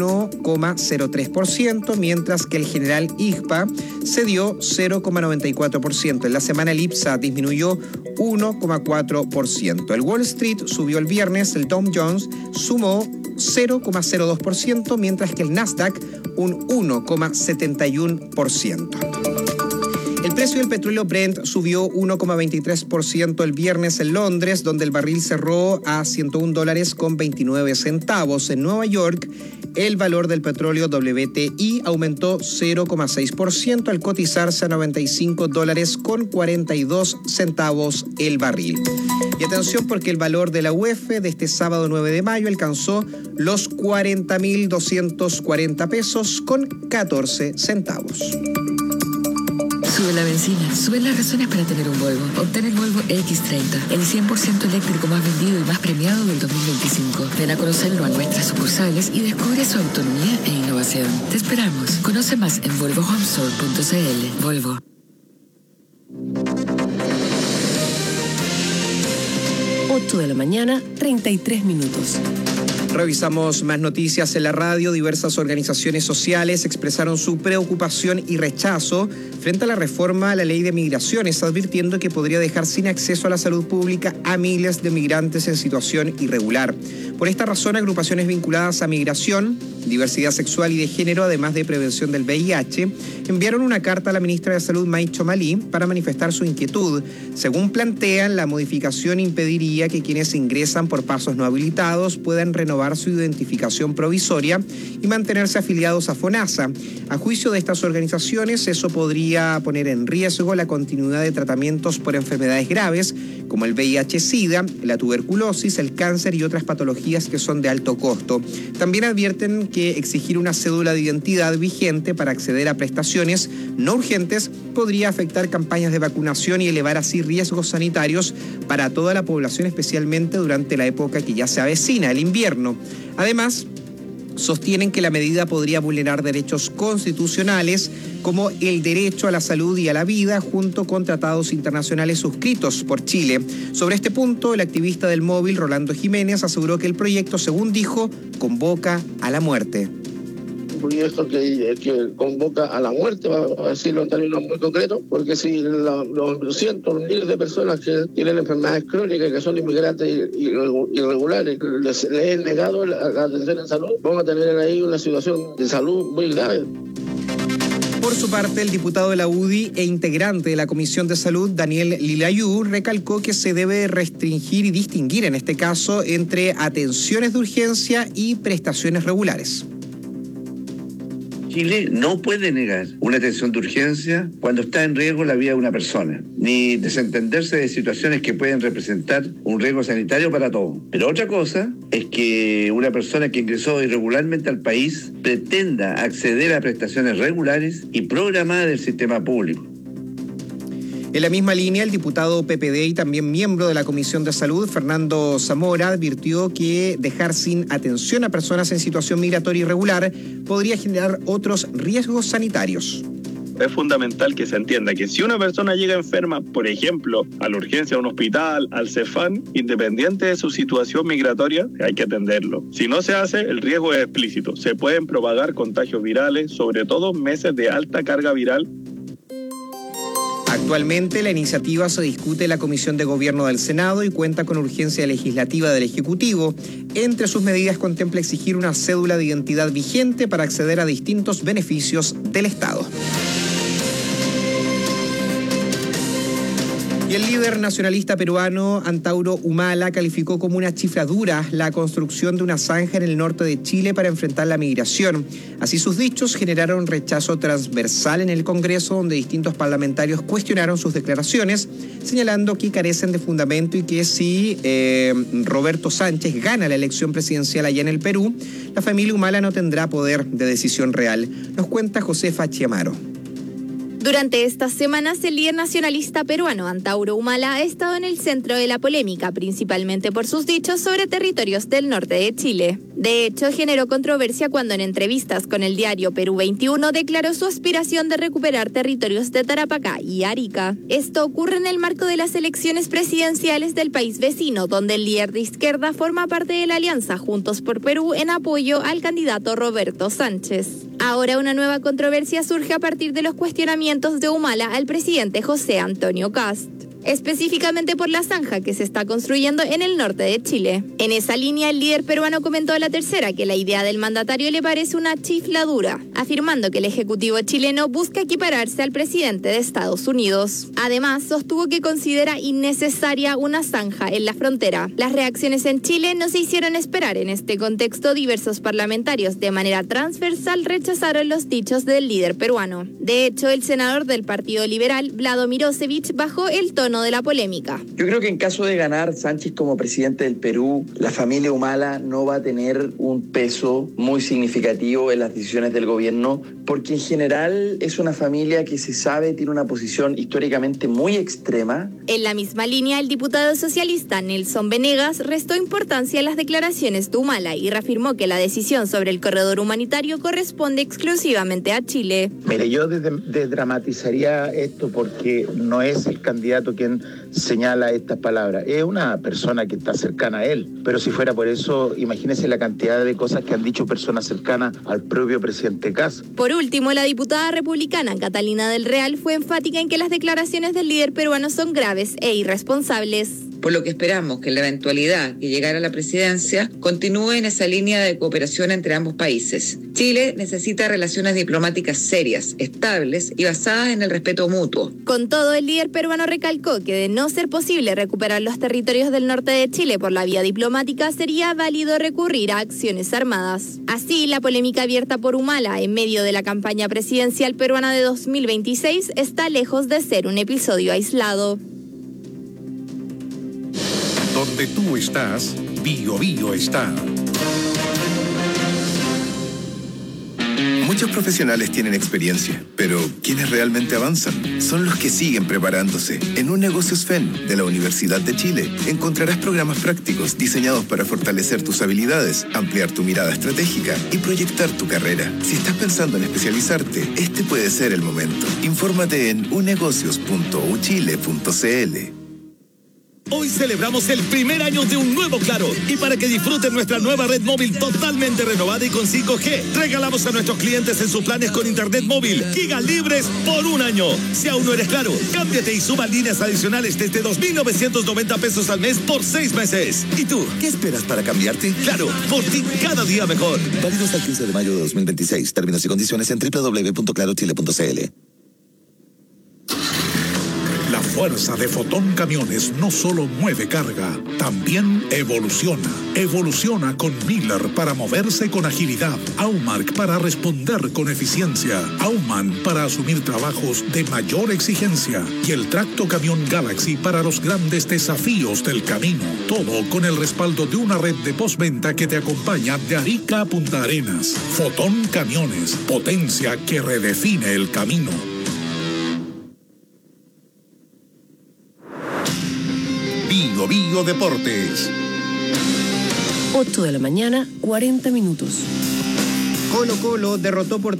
1,03%, mientras que el general IGPA cedió 0,94%. En la semana el IPSA disminuyó 1,4%. El Wall Street subió el viernes, el Dow Jones sumó 0,02%, mientras que el Nasdaq un 1,71%. El precio del petróleo Brent subió 1,23% el viernes en Londres, donde el barril cerró a $101.29. En Nueva York, el valor del petróleo WTI aumentó 0,6% al cotizarse a $95.42 el barril. Y atención, porque el valor de la UF de este sábado 9 de mayo alcanzó los 40.240 pesos con 14 centavos. Sube la benzina, sube las razones para tener un Volvo. Obtén el Volvo X30, el 100% eléctrico más vendido y más premiado del 2025. Ven a conocerlo a nuestras sucursales y descubre su autonomía e innovación. Te esperamos. Conoce más en volvohomestore.cl. Volvo. De la mañana, 33 minutos. Revisamos más noticias en la radio. Diversas organizaciones sociales expresaron su preocupación y rechazo frente a la reforma a la ley de migraciones, advirtiendo que podría dejar sin acceso a la salud pública a miles de migrantes en situación irregular. Por esta razón, agrupaciones vinculadas a migración, diversidad sexual y de género, además de prevención del VIH, enviaron una carta a la ministra de Salud, May Chomali, para manifestar su inquietud. Según plantean, la modificación impediría que quienes ingresan por pasos no habilitados puedan renovar su identificación provisoria y mantenerse afiliados a FONASA. A juicio de estas organizaciones, eso podría poner en riesgo la continuidad de tratamientos por enfermedades graves, como el VIH-Sida, la tuberculosis, el cáncer y otras patologías que son de alto costo. También advierten que exigir una cédula de identidad vigente para acceder a prestaciones no urgentes podría afectar campañas de vacunación y elevar así riesgos sanitarios para toda la población, especialmente durante la época que ya se avecina, el invierno. Además, sostienen que la medida podría vulnerar derechos constitucionales como el derecho a la salud y a la vida, junto con tratados internacionales suscritos por Chile. Sobre este punto, el activista del móvil, Rolando Jiménez, aseguró que el proyecto, según dijo, convoca a la muerte. proyecto que convoca a la muerte, para decirlo en términos muy concretos, porque si los cientos, miles de personas que tienen enfermedades crónicas, que son inmigrantes irregulares, les es negado la atención en salud, vamos a tener ahí una situación de salud muy grave. Por su parte, el diputado de la UDI e integrante de la Comisión de Salud, Daniel Lilayú, recalcó que se debe restringir y distinguir en este caso entre atenciones de urgencia y prestaciones regulares. Chile no puede negar una atención de urgencia cuando está en riesgo la vida de una persona, ni desentenderse de situaciones que pueden representar un riesgo sanitario para todos. Pero otra cosa es que una persona que ingresó irregularmente al país pretenda acceder a prestaciones regulares y programadas del sistema público. En la misma línea, el diputado PPD y también miembro de la Comisión de Salud, Fernando Zamora, advirtió que dejar sin atención a personas en situación migratoria irregular podría generar otros riesgos sanitarios. Es fundamental que se entienda que si una persona llega enferma, por ejemplo, a la urgencia de un hospital, al CEFAM, independiente de su situación migratoria, hay que atenderlo. Si no se hace, el riesgo es explícito. Se pueden propagar contagios virales, sobre todo en meses de alta carga viral. Actualmente la iniciativa se discute en la Comisión de Gobierno del Senado y cuenta con urgencia legislativa del Ejecutivo. Entre sus medidas contempla exigir una cédula de identidad vigente para acceder a distintos beneficios del Estado. Y el líder nacionalista peruano, Antauro Humala, calificó como una chifladura la construcción de una zanja en el norte de Chile para enfrentar la migración. Así, sus dichos generaron rechazo transversal en el Congreso, donde distintos parlamentarios cuestionaron sus declaraciones, señalando que carecen de fundamento y que si Roberto Sánchez gana la elección presidencial allá en el Perú, la familia Humala no tendrá poder de decisión real. Nos cuenta Josefa Chiamaro. Durante estas semanas, el líder nacionalista peruano, Antauro Humala, ha estado en el centro de la polémica, principalmente por sus dichos sobre territorios del norte de Chile. De hecho, generó controversia cuando en entrevistas con el diario Perú 21 declaró su aspiración de recuperar territorios de Tarapacá y Arica. Esto ocurre en el marco de las elecciones presidenciales del país vecino, donde el líder de izquierda forma parte de la alianza Juntos por Perú en apoyo al candidato Roberto Sánchez. Ahora una nueva controversia surge a partir de los cuestionamientos de Humala al presidente José Antonio Kast, específicamente por la zanja que se está construyendo en el norte de Chile. En esa línea, el líder peruano comentó a La Tercera que la idea del mandatario le parece una chifladura, afirmando que el Ejecutivo chileno busca equipararse al presidente de Estados Unidos. Además, sostuvo que considera innecesaria una zanja en la frontera. Las reacciones en Chile no se hicieron esperar. En este contexto, diversos parlamentarios de manera transversal rechazaron los dichos del líder peruano. De hecho, el senador del Partido Liberal, Vlado Mirosevic, bajó el tono de la polémica. Yo creo que en caso de ganar Sánchez como presidente del Perú, la familia Humala no va a tener un peso muy significativo en las decisiones del gobierno, porque en general es una familia que se sabe tiene una posición históricamente muy extrema. En la misma línea, el diputado socialista Nelson Venegas restó importancia a las declaraciones de Humala y reafirmó que la decisión sobre el corredor humanitario corresponde exclusivamente a Chile. Mire, yo desdramatizaría esto porque no es el candidato quien señala estas palabras. Es una persona que está cercana a él, pero si fuera por eso, imagínese la cantidad de cosas que han dicho personas cercanas al propio presidente Kast. Por último, la diputada republicana Catalina del Real fue enfática en que las declaraciones del líder peruano son graves e irresponsables. Por lo que esperamos que en la eventualidad que llegara a la presidencia continúe en esa línea de cooperación entre ambos países. Chile necesita relaciones diplomáticas serias, estables y basadas en el respeto mutuo. Con todo, el líder peruano recalcó que de no ser posible recuperar los territorios del norte de Chile por la vía diplomática, sería válido recurrir a acciones armadas. Así, la polémica abierta por Humala en medio de la campaña presidencial peruana de 2026 está lejos de ser un episodio aislado. Donde tú estás, Bio Bio está. Muchos profesionales tienen experiencia, pero quienes realmente avanzan son los que siguen preparándose. En Unnegocios FEN de la Universidad de Chile encontrarás programas prácticos diseñados para fortalecer tus habilidades, ampliar tu mirada estratégica y proyectar tu carrera. Si estás pensando en especializarte, este puede ser el momento. Infórmate en unnegocios.uchile.cl. Hoy celebramos el primer año de un nuevo Claro. Y para que disfruten nuestra nueva red móvil totalmente renovada y con 5G, regalamos a nuestros clientes en sus planes con internet móvil gigas libres por un año. Si aún no eres Claro, cámbiate y suba líneas adicionales desde 2.990 pesos al mes por 6 meses. ¿Y tú, qué esperas para cambiarte? Claro, por ti cada día mejor. Válido hasta el 15 de mayo de 2026. Términos y condiciones en www.clarochile.cl. La fuerza de Fotón Camiones no solo mueve carga, también evoluciona. Evoluciona con Miller para moverse con agilidad, Aumark para responder con eficiencia, Auman para asumir trabajos de mayor exigencia y el Tracto Camión Galaxy para los grandes desafíos del camino. Todo con el respaldo de una red de postventa que te acompaña de Arica a Punta Arenas. Fotón Camiones, potencia que redefine el camino. Bio Deportes. 8 de la mañana, 40 minutos. Colo-Colo derrotó por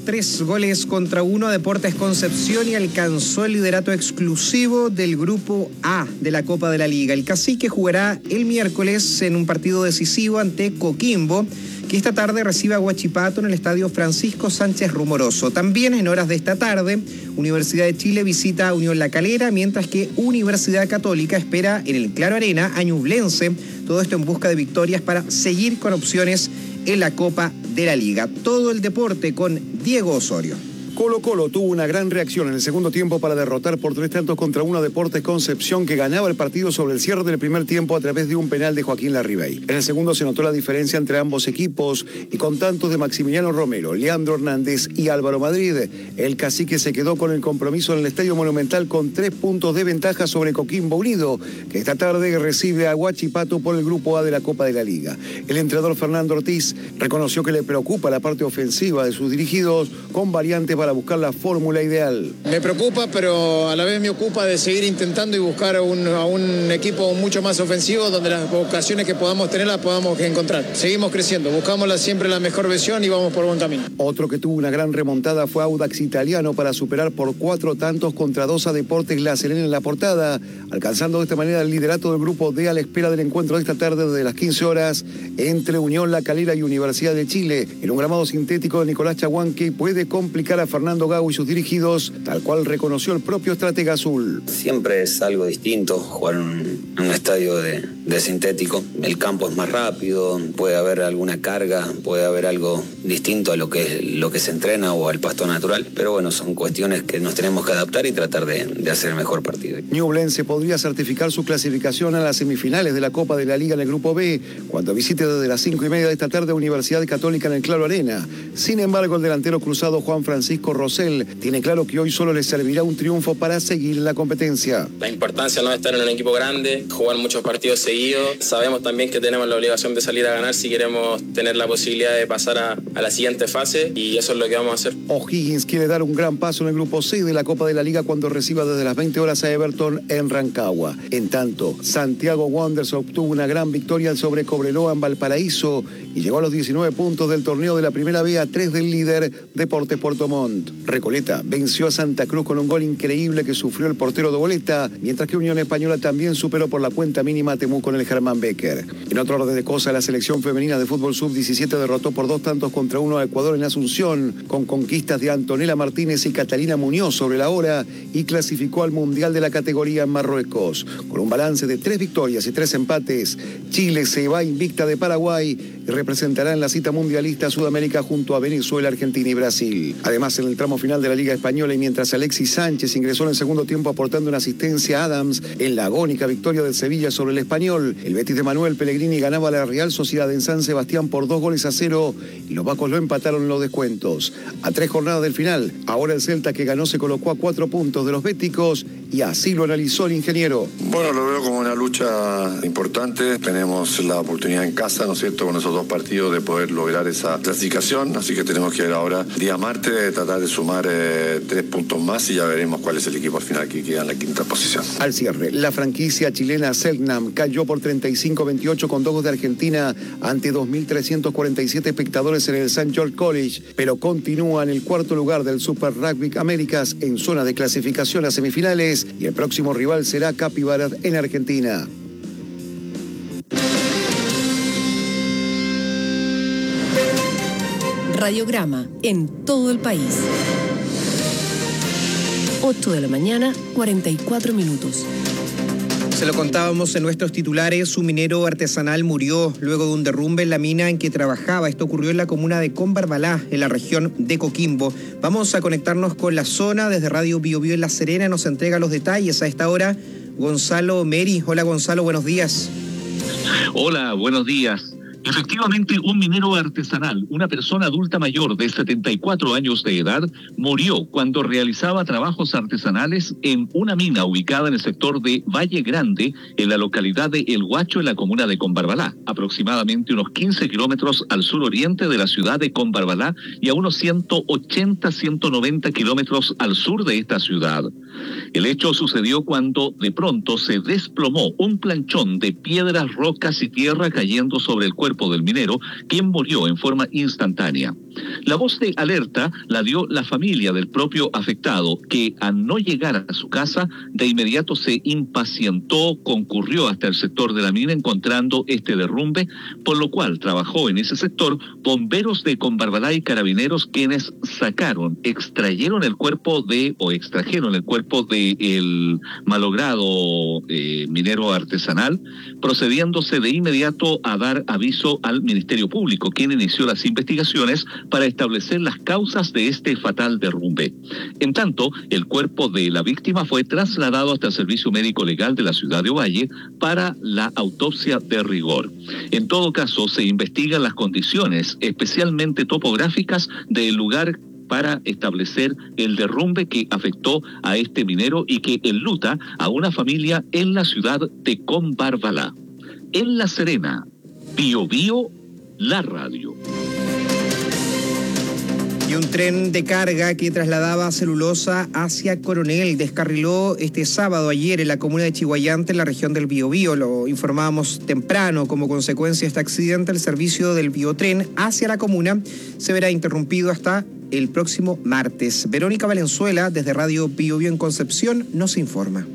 3-1 a Deportes Concepción y alcanzó el liderato exclusivo del Grupo A de la Copa de la Liga. El Cacique jugará el miércoles en un partido decisivo ante Coquimbo, que esta tarde recibe a Huachipato en el estadio Francisco Sánchez Rumoroso. También en horas de esta tarde, Universidad de Chile visita a Unión La Calera, mientras que Universidad Católica espera en el Claro Arena a Ñublense. Todo esto en busca de victorias para seguir con opciones en la Copa de la Liga. Todo el deporte con Diego Osorio. Colo-Colo tuvo una gran reacción en el segundo tiempo para derrotar por 3-1 a Deportes Concepción, que ganaba el partido sobre el cierre del primer tiempo a través de un penal de Joaquín Larribey. En el segundo se notó la diferencia entre ambos equipos y con tantos de Maximiliano Romero, Leandro Hernández y Álvaro Madrid, el Cacique se quedó con el compromiso en el Estadio Monumental con 3 puntos de ventaja sobre Coquimbo Unido, que esta tarde recibe a Huachipato por el Grupo A de la Copa de la Liga. El entrenador Fernando Ortiz reconoció que le preocupa la parte ofensiva de sus dirigidos, con variantes para buscar la fórmula ideal. Me preocupa, pero a la vez me ocupa de seguir intentando y buscar a un equipo mucho más ofensivo, donde las ocasiones que podamos tener las podamos encontrar. Seguimos creciendo, buscamos siempre la mejor versión y vamos por buen camino. Otro que tuvo una gran remontada fue Audax Italiano para superar por 4 tantos contra 2 a Deportes La Serena en la portada, alcanzando de esta manera el liderato del Grupo D a la espera del encuentro de esta tarde desde las 15 horas entre Unión La Calera y Universidad de Chile. En un gramado sintético de Nicolás Chaguán que puede complicar a Fernando Gago y sus dirigidos, tal cual reconoció el propio estratega azul. Siempre es algo distinto jugar en un estadio de sintético. El campo es más rápido, puede haber alguna carga, puede haber algo distinto a lo que se entrena o al pasto natural. Pero bueno, son cuestiones que nos tenemos que adaptar y tratar de hacer el mejor partido. Ñublense podría certificar su clasificación a las semifinales de la Copa de la Liga en el Grupo B, cuando visite desde las 5:30 de esta tarde a Universidad Católica en el Claro Arena. Sin embargo, el delantero cruzado Juan Francisco Rosell tiene claro que hoy solo le servirá un triunfo para seguir en la competencia. La importancia no es estar en un equipo grande, jugar muchos partidos seguidos. Sabemos también que tenemos la obligación de salir a ganar si queremos tener la posibilidad de pasar a la siguiente fase, y eso es lo que vamos a hacer. O'Higgins quiere dar un gran paso en el Grupo C de la Copa de la Liga cuando reciba desde las 20 horas a Everton en Rancagua. En tanto, Santiago Wanderers obtuvo una gran victoria sobre Cobreloa en Valparaíso y llegó a los 19 puntos del torneo de la Primera B, a 3 del líder Deportes Puerto Montt. Recoleta venció a Santa Cruz con un gol increíble que sufrió el portero de Boleta, mientras que Unión Española también superó por la cuenta mínima a Temuco en el Germán Becker. En otro orden de cosas, la selección femenina de fútbol sub-17 derrotó por 2-1 a Ecuador en Asunción, con conquistas de Antonella Martínez y Catalina Muñoz sobre la hora, y clasificó al Mundial de la categoría en Marruecos. Con un balance de 3 victorias y 3 empates, Chile se va invicta de Paraguay y representará en la cita mundialista a Sudamérica junto a Venezuela, Argentina y Brasil. Además, en el tramo final de la Liga Española, y mientras Alexis Sánchez ingresó en el segundo tiempo aportando una asistencia a Adams en la agónica victoria del Sevilla sobre el Español, el Betis de Manuel Pellegrini ganaba a la Real Sociedad en San Sebastián por 2-0 y los vacos lo empataron en los descuentos. A 3 jornadas del final, ahora el Celta, que ganó, se colocó a 4 puntos de los béticos, y así lo analizó el ingeniero. Bueno, lo veo como una lucha importante. Tenemos la oportunidad en casa, ¿no es cierto?, con esos 2 partidos de poder lograr esa clasificación, así que tenemos que ver ahora, día martes, tratar de sumar 3 puntos más y ya veremos cuál es el equipo al final que queda en la 5ª posición. Al cierre, la franquicia chilena Selknam cayó por 35-28 con 2 de Argentina ante 2.347 espectadores en el St. George College, pero continúa en el 4º lugar del Super Rugby Américas en zona de clasificación a semifinales, y el próximo rival será Capibara en Argentina. radiograma en todo el país. 8 de la mañana, 44 minutos. Se lo contábamos en nuestros titulares, un minero artesanal murió luego de un derrumbe en la mina en que trabajaba. Esto ocurrió en la comuna de Combarbalá, en la región de Coquimbo. Vamos a conectarnos con la zona desde Radio Bio Bio en La Serena. Nos entrega los detalles a esta hora Gonzalo Meri. Hola Gonzalo, buenos días. Hola, buenos días. Efectivamente, un minero artesanal, una persona adulta mayor de 74 años de edad, murió cuando realizaba trabajos artesanales en una mina ubicada en el sector de Valle Grande, en la localidad de El Huacho, en la comuna de Combarbalá, aproximadamente unos 15 kilómetros al suroriente de la ciudad de Combarbalá y a unos 180-190 kilómetros al sur de esta ciudad. El hecho sucedió cuando de pronto se desplomó un planchón de piedras, rocas y tierra cayendo sobre el cuerpo del minero, quien murió en forma instantánea. La voz de alerta la dio la familia del propio afectado, que al no llegar a su casa, de inmediato se impacientó, concurrió hasta el sector de la mina encontrando este derrumbe, por lo cual trabajó en ese sector bomberos de Combarbalá y carabineros, quienes extrajeron el cuerpo del malogrado minero artesanal, procediéndose de inmediato a dar aviso al Ministerio Público, quien inició las investigaciones para establecer las causas de este fatal derrumbe. En tanto, el cuerpo de la víctima fue trasladado hasta el Servicio Médico Legal de la ciudad de Ovalle para la autopsia de rigor. En todo caso, se investigan las condiciones, especialmente topográficas, del lugar para establecer el derrumbe que afectó a este minero y que enluta a una familia en la ciudad de Combarbalá. En La Serena, Bio Bio, la radio. Y un tren de carga que trasladaba celulosa hacia Coronel descarriló este sábado ayer en la comuna de Chihuayante, en la región del Biobío. Lo informábamos temprano. Como consecuencia de este accidente, el servicio del biotren hacia la comuna se verá interrumpido hasta el próximo martes. Verónica Valenzuela, desde Radio Bio Bio en Concepción, nos informa.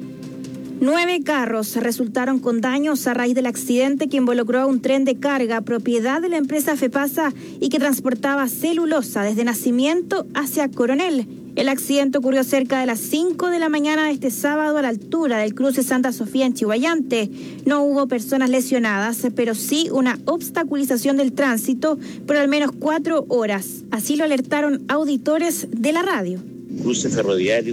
9 carros resultaron con daños a raíz del accidente que involucró a un tren de carga propiedad de la empresa FEPASA y que transportaba celulosa desde Nacimiento hacia Coronel. El accidente ocurrió cerca de las 5 de la mañana de este sábado a la altura del cruce Santa Sofía en Chihuayante. No hubo personas lesionadas, pero sí una obstaculización del tránsito por al menos 4 horas. Así lo alertaron auditores de la radio. Cruce ferroviario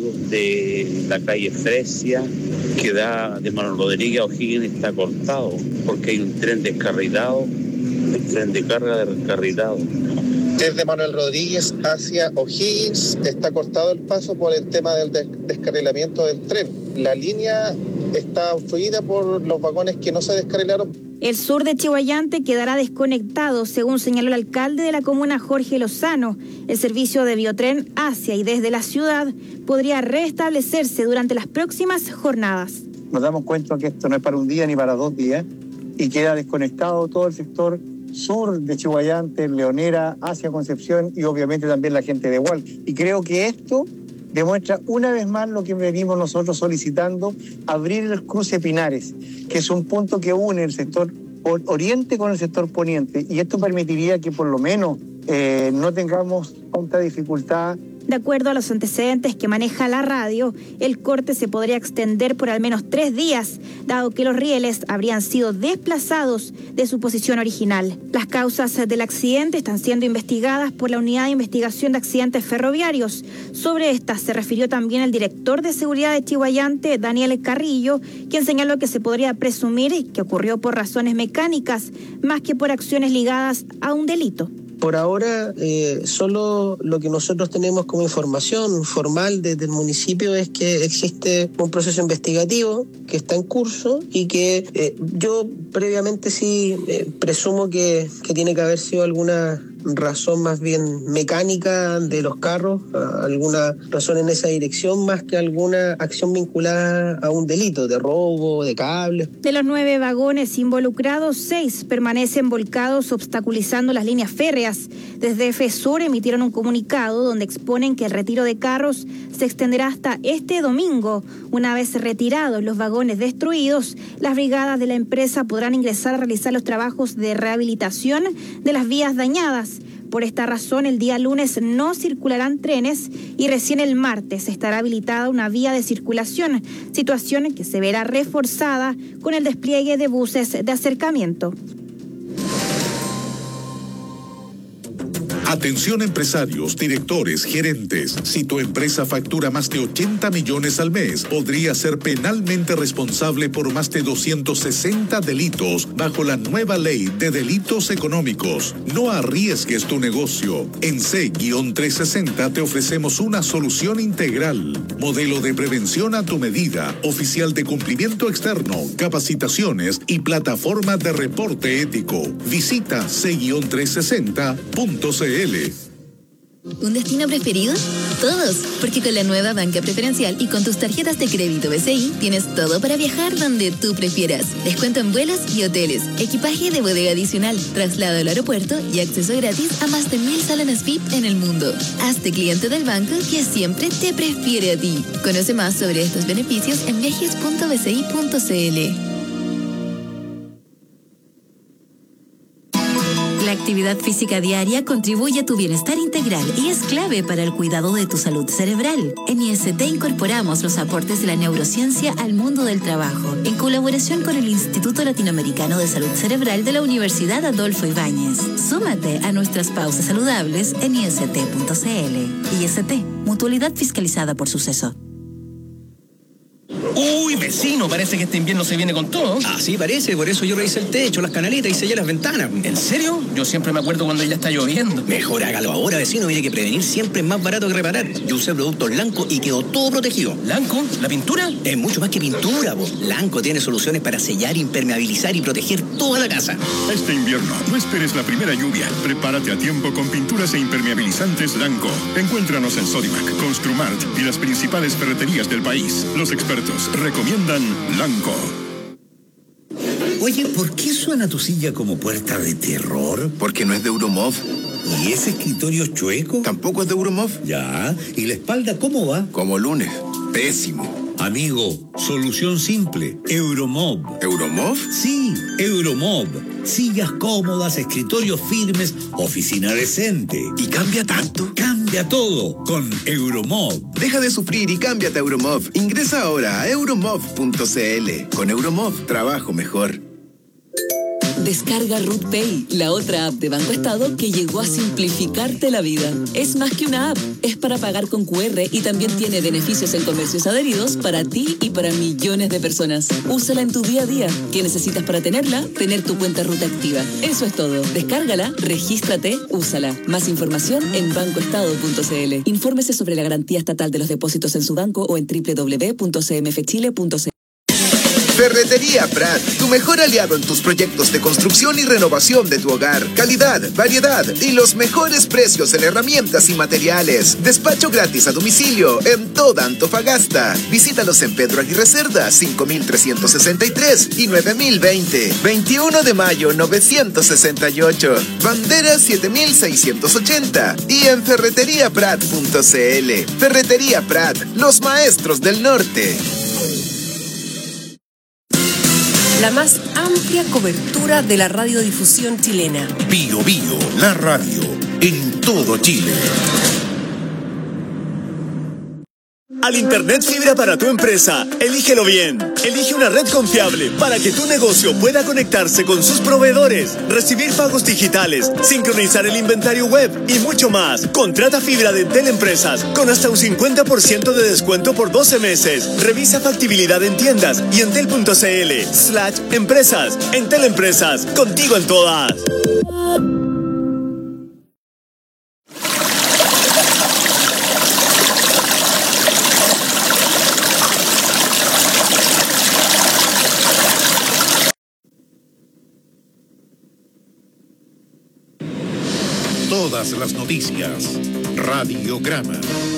de la calle Fresia, que da de Manuel Rodríguez a O'Higgins, está cortado porque hay un tren descarrilado, el tren de carga descarrilado. Desde Manuel Rodríguez hacia O'Higgins está cortado el paso por el tema del descarrilamiento del tren. La línea está obstruida por los vagones que no se descarrilaron. El sur de Chihuayante quedará desconectado, según señaló el alcalde de la comuna, Jorge Lozano. El servicio de biotren hacia y desde la ciudad podría restablecerse durante las próximas jornadas. Nos damos cuenta que esto no es para un día ni para 2 días y queda desconectado todo el sector sur de Chihuayante, Leonera, hacia Concepción y obviamente también la gente de Hualca. Y creo que esto demuestra una vez más lo que venimos nosotros solicitando, abrir el cruce Pinares, que es un punto que une el sector oriente con el sector poniente, y esto permitiría que por lo menos no tengamos tanta dificultad. De acuerdo a los antecedentes que maneja la radio, el corte se podría extender por al menos 3 días, dado que los rieles habrían sido desplazados de su posición original. Las causas del accidente están siendo investigadas por la Unidad de Investigación de Accidentes Ferroviarios. Sobre estas se refirió también el director de seguridad de Chihuayante, Daniel Carrillo, quien señaló que se podría presumir que ocurrió por razones mecánicas, más que por acciones ligadas a un delito. Por ahora, solo lo que nosotros tenemos como información formal desde el municipio es que existe un proceso investigativo que está en curso y que yo previamente sí presumo que tiene que haber sido alguna razón más bien mecánica de los carros, alguna razón en esa dirección más que alguna acción vinculada a un delito de robo, de cables. De los 9 vagones involucrados, 6 permanecen volcados obstaculizando las líneas férreas. Desde FESUR emitieron un comunicado donde exponen que el retiro de carros se extenderá hasta este domingo. Una vez retirados los vagones destruidos, las brigadas de la empresa podrán ingresar a realizar los trabajos de rehabilitación de las vías dañadas, horas. Por esta razón, el día lunes no circularán trenes y recién el martes estará habilitada una vía de circulación, situación que se verá reforzada con el despliegue de buses de acercamiento. Atención empresarios, directores, gerentes. Si tu empresa factura más de 80 millones al mes, podría ser penalmente responsable por más de 260 delitos bajo la nueva ley de delitos económicos. No arriesgues tu negocio. En C-360 te ofrecemos una solución integral. Modelo de prevención a tu medida, oficial de cumplimiento externo, capacitaciones y plataforma de reporte ético. Visita C-360.cl. ¿Un destino preferido? Todos, porque con la nueva banca preferencial y con tus tarjetas de crédito BCI tienes todo para viajar donde tú prefieras. Descuento en vuelos y hoteles, equipaje de bodega adicional, traslado al aeropuerto y acceso gratis a más de 1000 salones VIP en el mundo. Hazte cliente del banco que siempre te prefiere a ti. Conoce más sobre estos beneficios en viajes.bci.cl. La actividad física diaria contribuye a tu bienestar integral y es clave para el cuidado de tu salud cerebral. En IST incorporamos los aportes de la neurociencia al mundo del trabajo, en colaboración con el Instituto Latinoamericano de Salud Cerebral de la Universidad Adolfo Ibáñez. Súmate a nuestras pausas saludables en ist.cl. IST, mutualidad fiscalizada por Suceso. Uy, vecino, parece que este invierno se viene con todo. Así parece, por eso yo revisé el techo, las canaletas y sellé las ventanas. ¿En serio? Yo siempre me acuerdo cuando ya está lloviendo. Mejor hágalo ahora, vecino, mire que prevenir siempre es más barato que reparar. Yo usé productos Lanco y quedó todo protegido. ¿Lanco? ¿La pintura? Es mucho más que pintura, po. Lanco tiene soluciones para sellar, impermeabilizar y proteger toda la casa. Este invierno, no esperes la primera lluvia. Prepárate a tiempo con pinturas e impermeabilizantes Lanco. Encuéntranos en Sodimac, Construmart y las principales ferreterías del país. Los expertos recomiendan Lanco. Oye, ¿por qué suena tu silla como puerta de terror? Porque no es de Euromov. ¿Y ese escritorio chueco? Tampoco es de Euromov. Ya. ¿Y la espalda cómo va? Como lunes. Pésimo. Amigo, solución simple. Euromov. ¿Euromov? Sí, Euromov. Sillas cómodas, escritorios firmes, oficina decente. ¿Y cambia tanto? Cambia todo con Euromov. Deja de sufrir y cámbiate a Euromov. Ingresa ahora a euromov.cl. Con Euromov, trabajo mejor. Descarga RootPay, la otra app de Banco Estado que llegó a simplificarte la vida. Es más que una app, es para pagar con QR y también tiene beneficios en comercios adheridos para ti y para millones de personas. Úsala en tu día a día. ¿Qué necesitas para tenerla? Tener tu cuenta Ruta activa. Eso es todo. Descárgala, regístrate, úsala. Más información en bancoestado.cl. Infórmese sobre la garantía estatal de los depósitos en su banco o en www.cmfchile.cl. Ferretería Prat, tu mejor aliado en tus proyectos de construcción y renovación de tu hogar. Calidad, variedad y los mejores precios en herramientas y materiales. Despacho gratis a domicilio en toda Antofagasta. Visítalos en Pedro Aguirre Cerda, 5363 y 9020. 21 de mayo, 968. Bandera 7680. Y en ferreteriaprat.cl. Ferretería Prat, los maestros del norte. La más amplia cobertura de la radiodifusión chilena. Bio Bio, la radio, en todo Chile. Al Internet fibra para tu empresa, elígelo bien. Elige una red confiable para que tu negocio pueda conectarse con sus proveedores, recibir pagos digitales, sincronizar el inventario web y mucho más. Contrata fibra de Entel Empresas con hasta un 50% de descuento por 12 meses. Revisa factibilidad en tiendas y entel.cl/empresas. Entel Empresas, contigo en todas. Todas las noticias. Radiograma.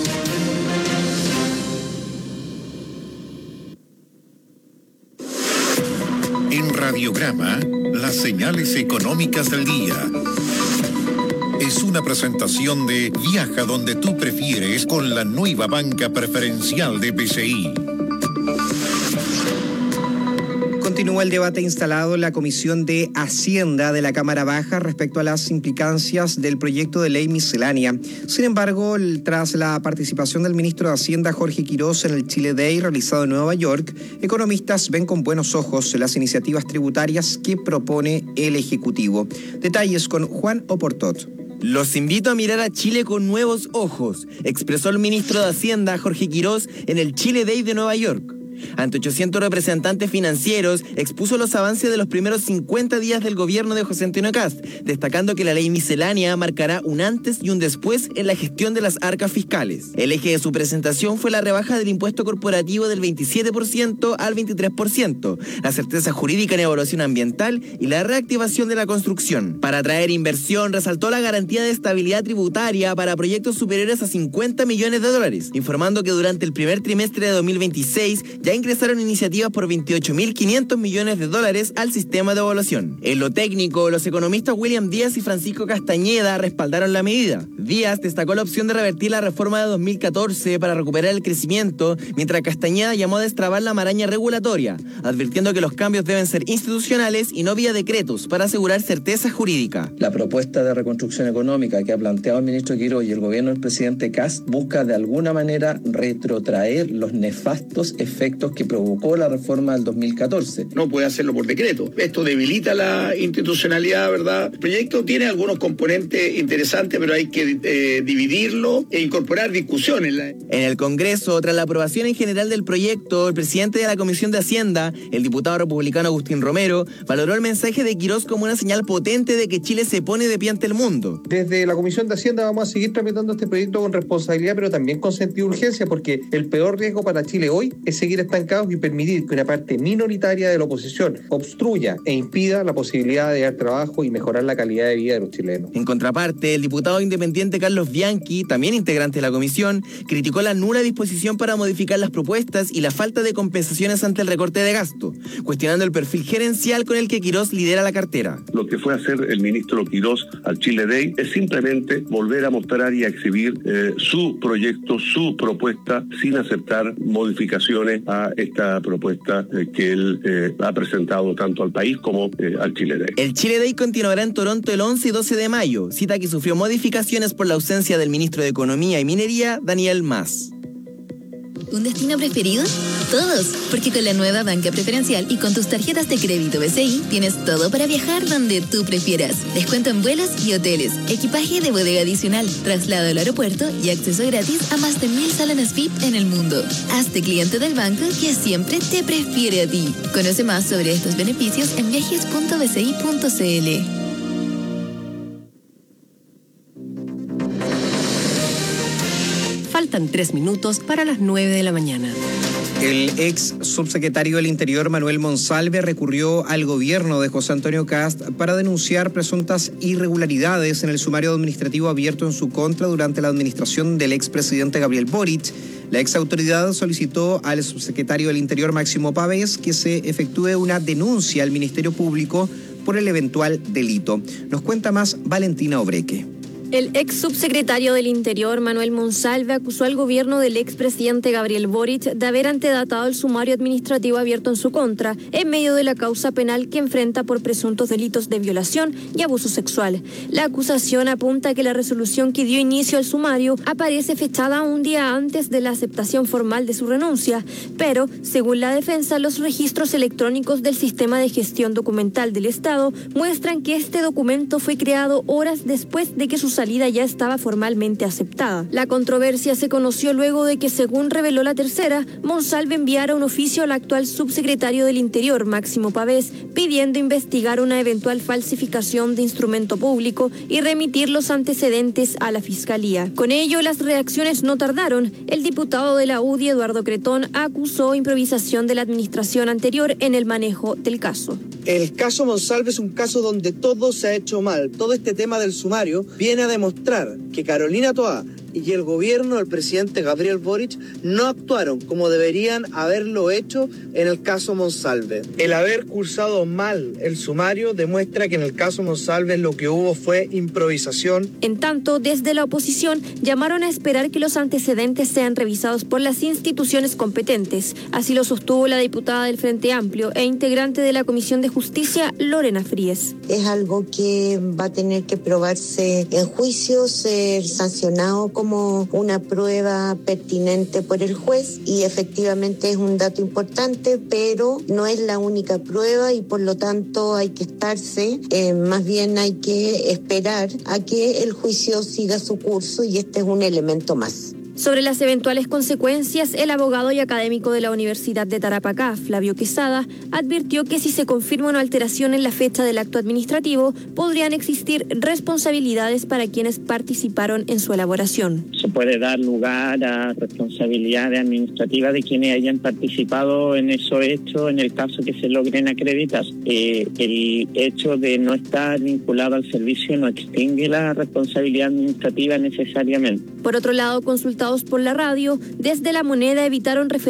En Radiograma, las señales económicas del día. Es una presentación de Viaja donde tú prefieres con la nueva banca preferencial de BCI. Continúa el debate instalado en la Comisión de Hacienda de la Cámara Baja respecto a las implicancias del proyecto de ley miscelánea. Sin embargo, tras la participación del ministro de Hacienda, Jorge Quirós, en el Chile Day realizado en Nueva York, economistas ven con buenos ojos las iniciativas tributarias que propone el Ejecutivo. Detalles con Juan Oportot. Los invito a mirar a Chile con nuevos ojos, expresó el ministro de Hacienda, Jorge Quirós, en el Chile Day de Nueva York. Ante 800 representantes financieros, expuso los avances de los primeros 50 días del gobierno de José Antonio Kast, destacando que la ley miscelánea marcará un antes y un después en la gestión de las arcas fiscales. El eje de su presentación fue la rebaja del impuesto corporativo del 27% al 23%, la certeza jurídica en evaluación ambiental y la reactivación de la construcción. Para atraer inversión, resaltó la garantía de estabilidad tributaria para proyectos superiores a $50 millones, informando que durante el primer trimestre de 2026 ya ingresaron iniciativas por $28.500 millones al sistema de evaluación. En lo técnico, los economistas William Díaz y Francisco Castañeda respaldaron la medida. Díaz destacó la opción de revertir la reforma de 2014 para recuperar el crecimiento, mientras Castañeda llamó a destrabar la maraña regulatoria, advirtiendo que los cambios deben ser institucionales y no vía decretos para asegurar certeza jurídica. La propuesta de reconstrucción económica que ha planteado el ministro Quirós y el gobierno del presidente Kast busca de alguna manera retrotraer los nefastos efectos que provocó la reforma del 2014. No puede hacerlo por decreto. Esto debilita la institucionalidad, ¿verdad? El proyecto tiene algunos componentes interesantes, pero hay que dividirlo e incorporar discusiones. En el Congreso, tras la aprobación en general del proyecto, el presidente de la Comisión de Hacienda, el diputado republicano Agustín Romero, valoró el mensaje de Quirós como una señal potente de que Chile se pone de pie ante el mundo. Desde la Comisión de Hacienda vamos a seguir tramitando este proyecto con responsabilidad, pero también con sentido de urgencia, porque el peor riesgo para Chile hoy es seguir estancados y permitir que una parte minoritaria de la oposición obstruya e impida la posibilidad de dar trabajo y mejorar la calidad de vida de los chilenos. En contraparte, el diputado independiente Carlos Bianchi, también integrante de la comisión, criticó la nula disposición para modificar las propuestas y la falta de compensaciones ante el recorte de gasto, cuestionando el perfil gerencial con el que Quirós lidera la cartera. Lo que fue a hacer el ministro Quirós al Chile Day es simplemente volver a mostrar y a exhibir su proyecto, su propuesta, sin aceptar modificaciones a esta propuesta que él ha presentado tanto al país como al Chile Day. El Chile Day continuará en Toronto el 11 y 12 de mayo, cita que sufrió modificaciones por la ausencia del ministro de Economía y Minería, Daniel Mas. ¿Un destino preferido? Todos, porque con la nueva banca preferencial y con tus tarjetas de crédito BCI tienes todo para viajar donde tú prefieras. Descuento en vuelos y hoteles, equipaje de bodega adicional, traslado al aeropuerto y acceso gratis a más de 1,000 salones VIP en el mundo. Hazte cliente del banco que siempre te prefiere a ti. Conoce más sobre estos beneficios en viajes.bci.cl. Faltan 3 minutos para las 9 de la mañana. El ex subsecretario del Interior, Manuel Monsalve, recurrió al gobierno de José Antonio Kast para denunciar presuntas irregularidades en el sumario administrativo abierto en su contra durante la administración del expresidente Gabriel Boric. La ex autoridad solicitó al subsecretario del Interior, Máximo Pavés, que se efectúe una denuncia al Ministerio Público por el eventual delito. Nos cuenta más Valentina Obreque. El ex subsecretario del Interior, Manuel Monsalve, acusó al gobierno del expresidente Gabriel Boric de haber antedatado el sumario administrativo abierto en su contra en medio de la causa penal que enfrenta por presuntos delitos de violación y abuso sexual. La acusación apunta a que la resolución que dio inicio al sumario aparece fechada un día antes de la aceptación formal de su renuncia, pero, según la defensa, los registros electrónicos del Sistema de Gestión Documental del Estado muestran que este documento fue creado horas después de que su salida ya estaba formalmente aceptada. La controversia se conoció luego de que, según reveló La Tercera, Monsalve enviara un oficio al actual subsecretario del Interior, Máximo Pavés, pidiendo investigar una eventual falsificación de instrumento público y remitir los antecedentes a la Fiscalía. Con ello, las reacciones no tardaron. El diputado de la UDI, Eduardo Cretón, acusó improvisación de la administración anterior en el manejo del caso. El caso Monsalve es un caso donde todo se ha hecho mal. Todo este tema del sumario viene a demostrar que Carolina Toá, y el gobierno del presidente Gabriel Boric no actuaron como deberían haberlo hecho en el caso Monsalve. El haber cursado mal el sumario demuestra que en el caso Monsalve lo que hubo fue improvisación. En tanto, desde la oposición llamaron a esperar que los antecedentes sean revisados por las instituciones competentes. Así lo sostuvo la diputada del Frente Amplio e integrante de la Comisión de Justicia, Lorena Fríes. Es algo que va a tener que probarse en juicio, ser sancionado como una prueba pertinente por el juez, y efectivamente es un dato importante, pero no es la única prueba y por lo tanto hay que estarse, más bien hay que esperar a que el juicio siga su curso, y este es un elemento más. Sobre las eventuales consecuencias, el abogado y académico de la Universidad de Tarapacá, Flavio Quesada, advirtió que si se confirma una alteración en la fecha del acto administrativo, podrían existir responsabilidades para quienes participaron en su elaboración. Se puede dar lugar a responsabilidades administrativas de quienes hayan participado en esos hechos en el caso que se logren acreditar. El hecho de no estar vinculado al servicio no extingue la responsabilidad administrativa necesariamente. Por otro lado, consultados por la radio, desde La Moneda evitaron referir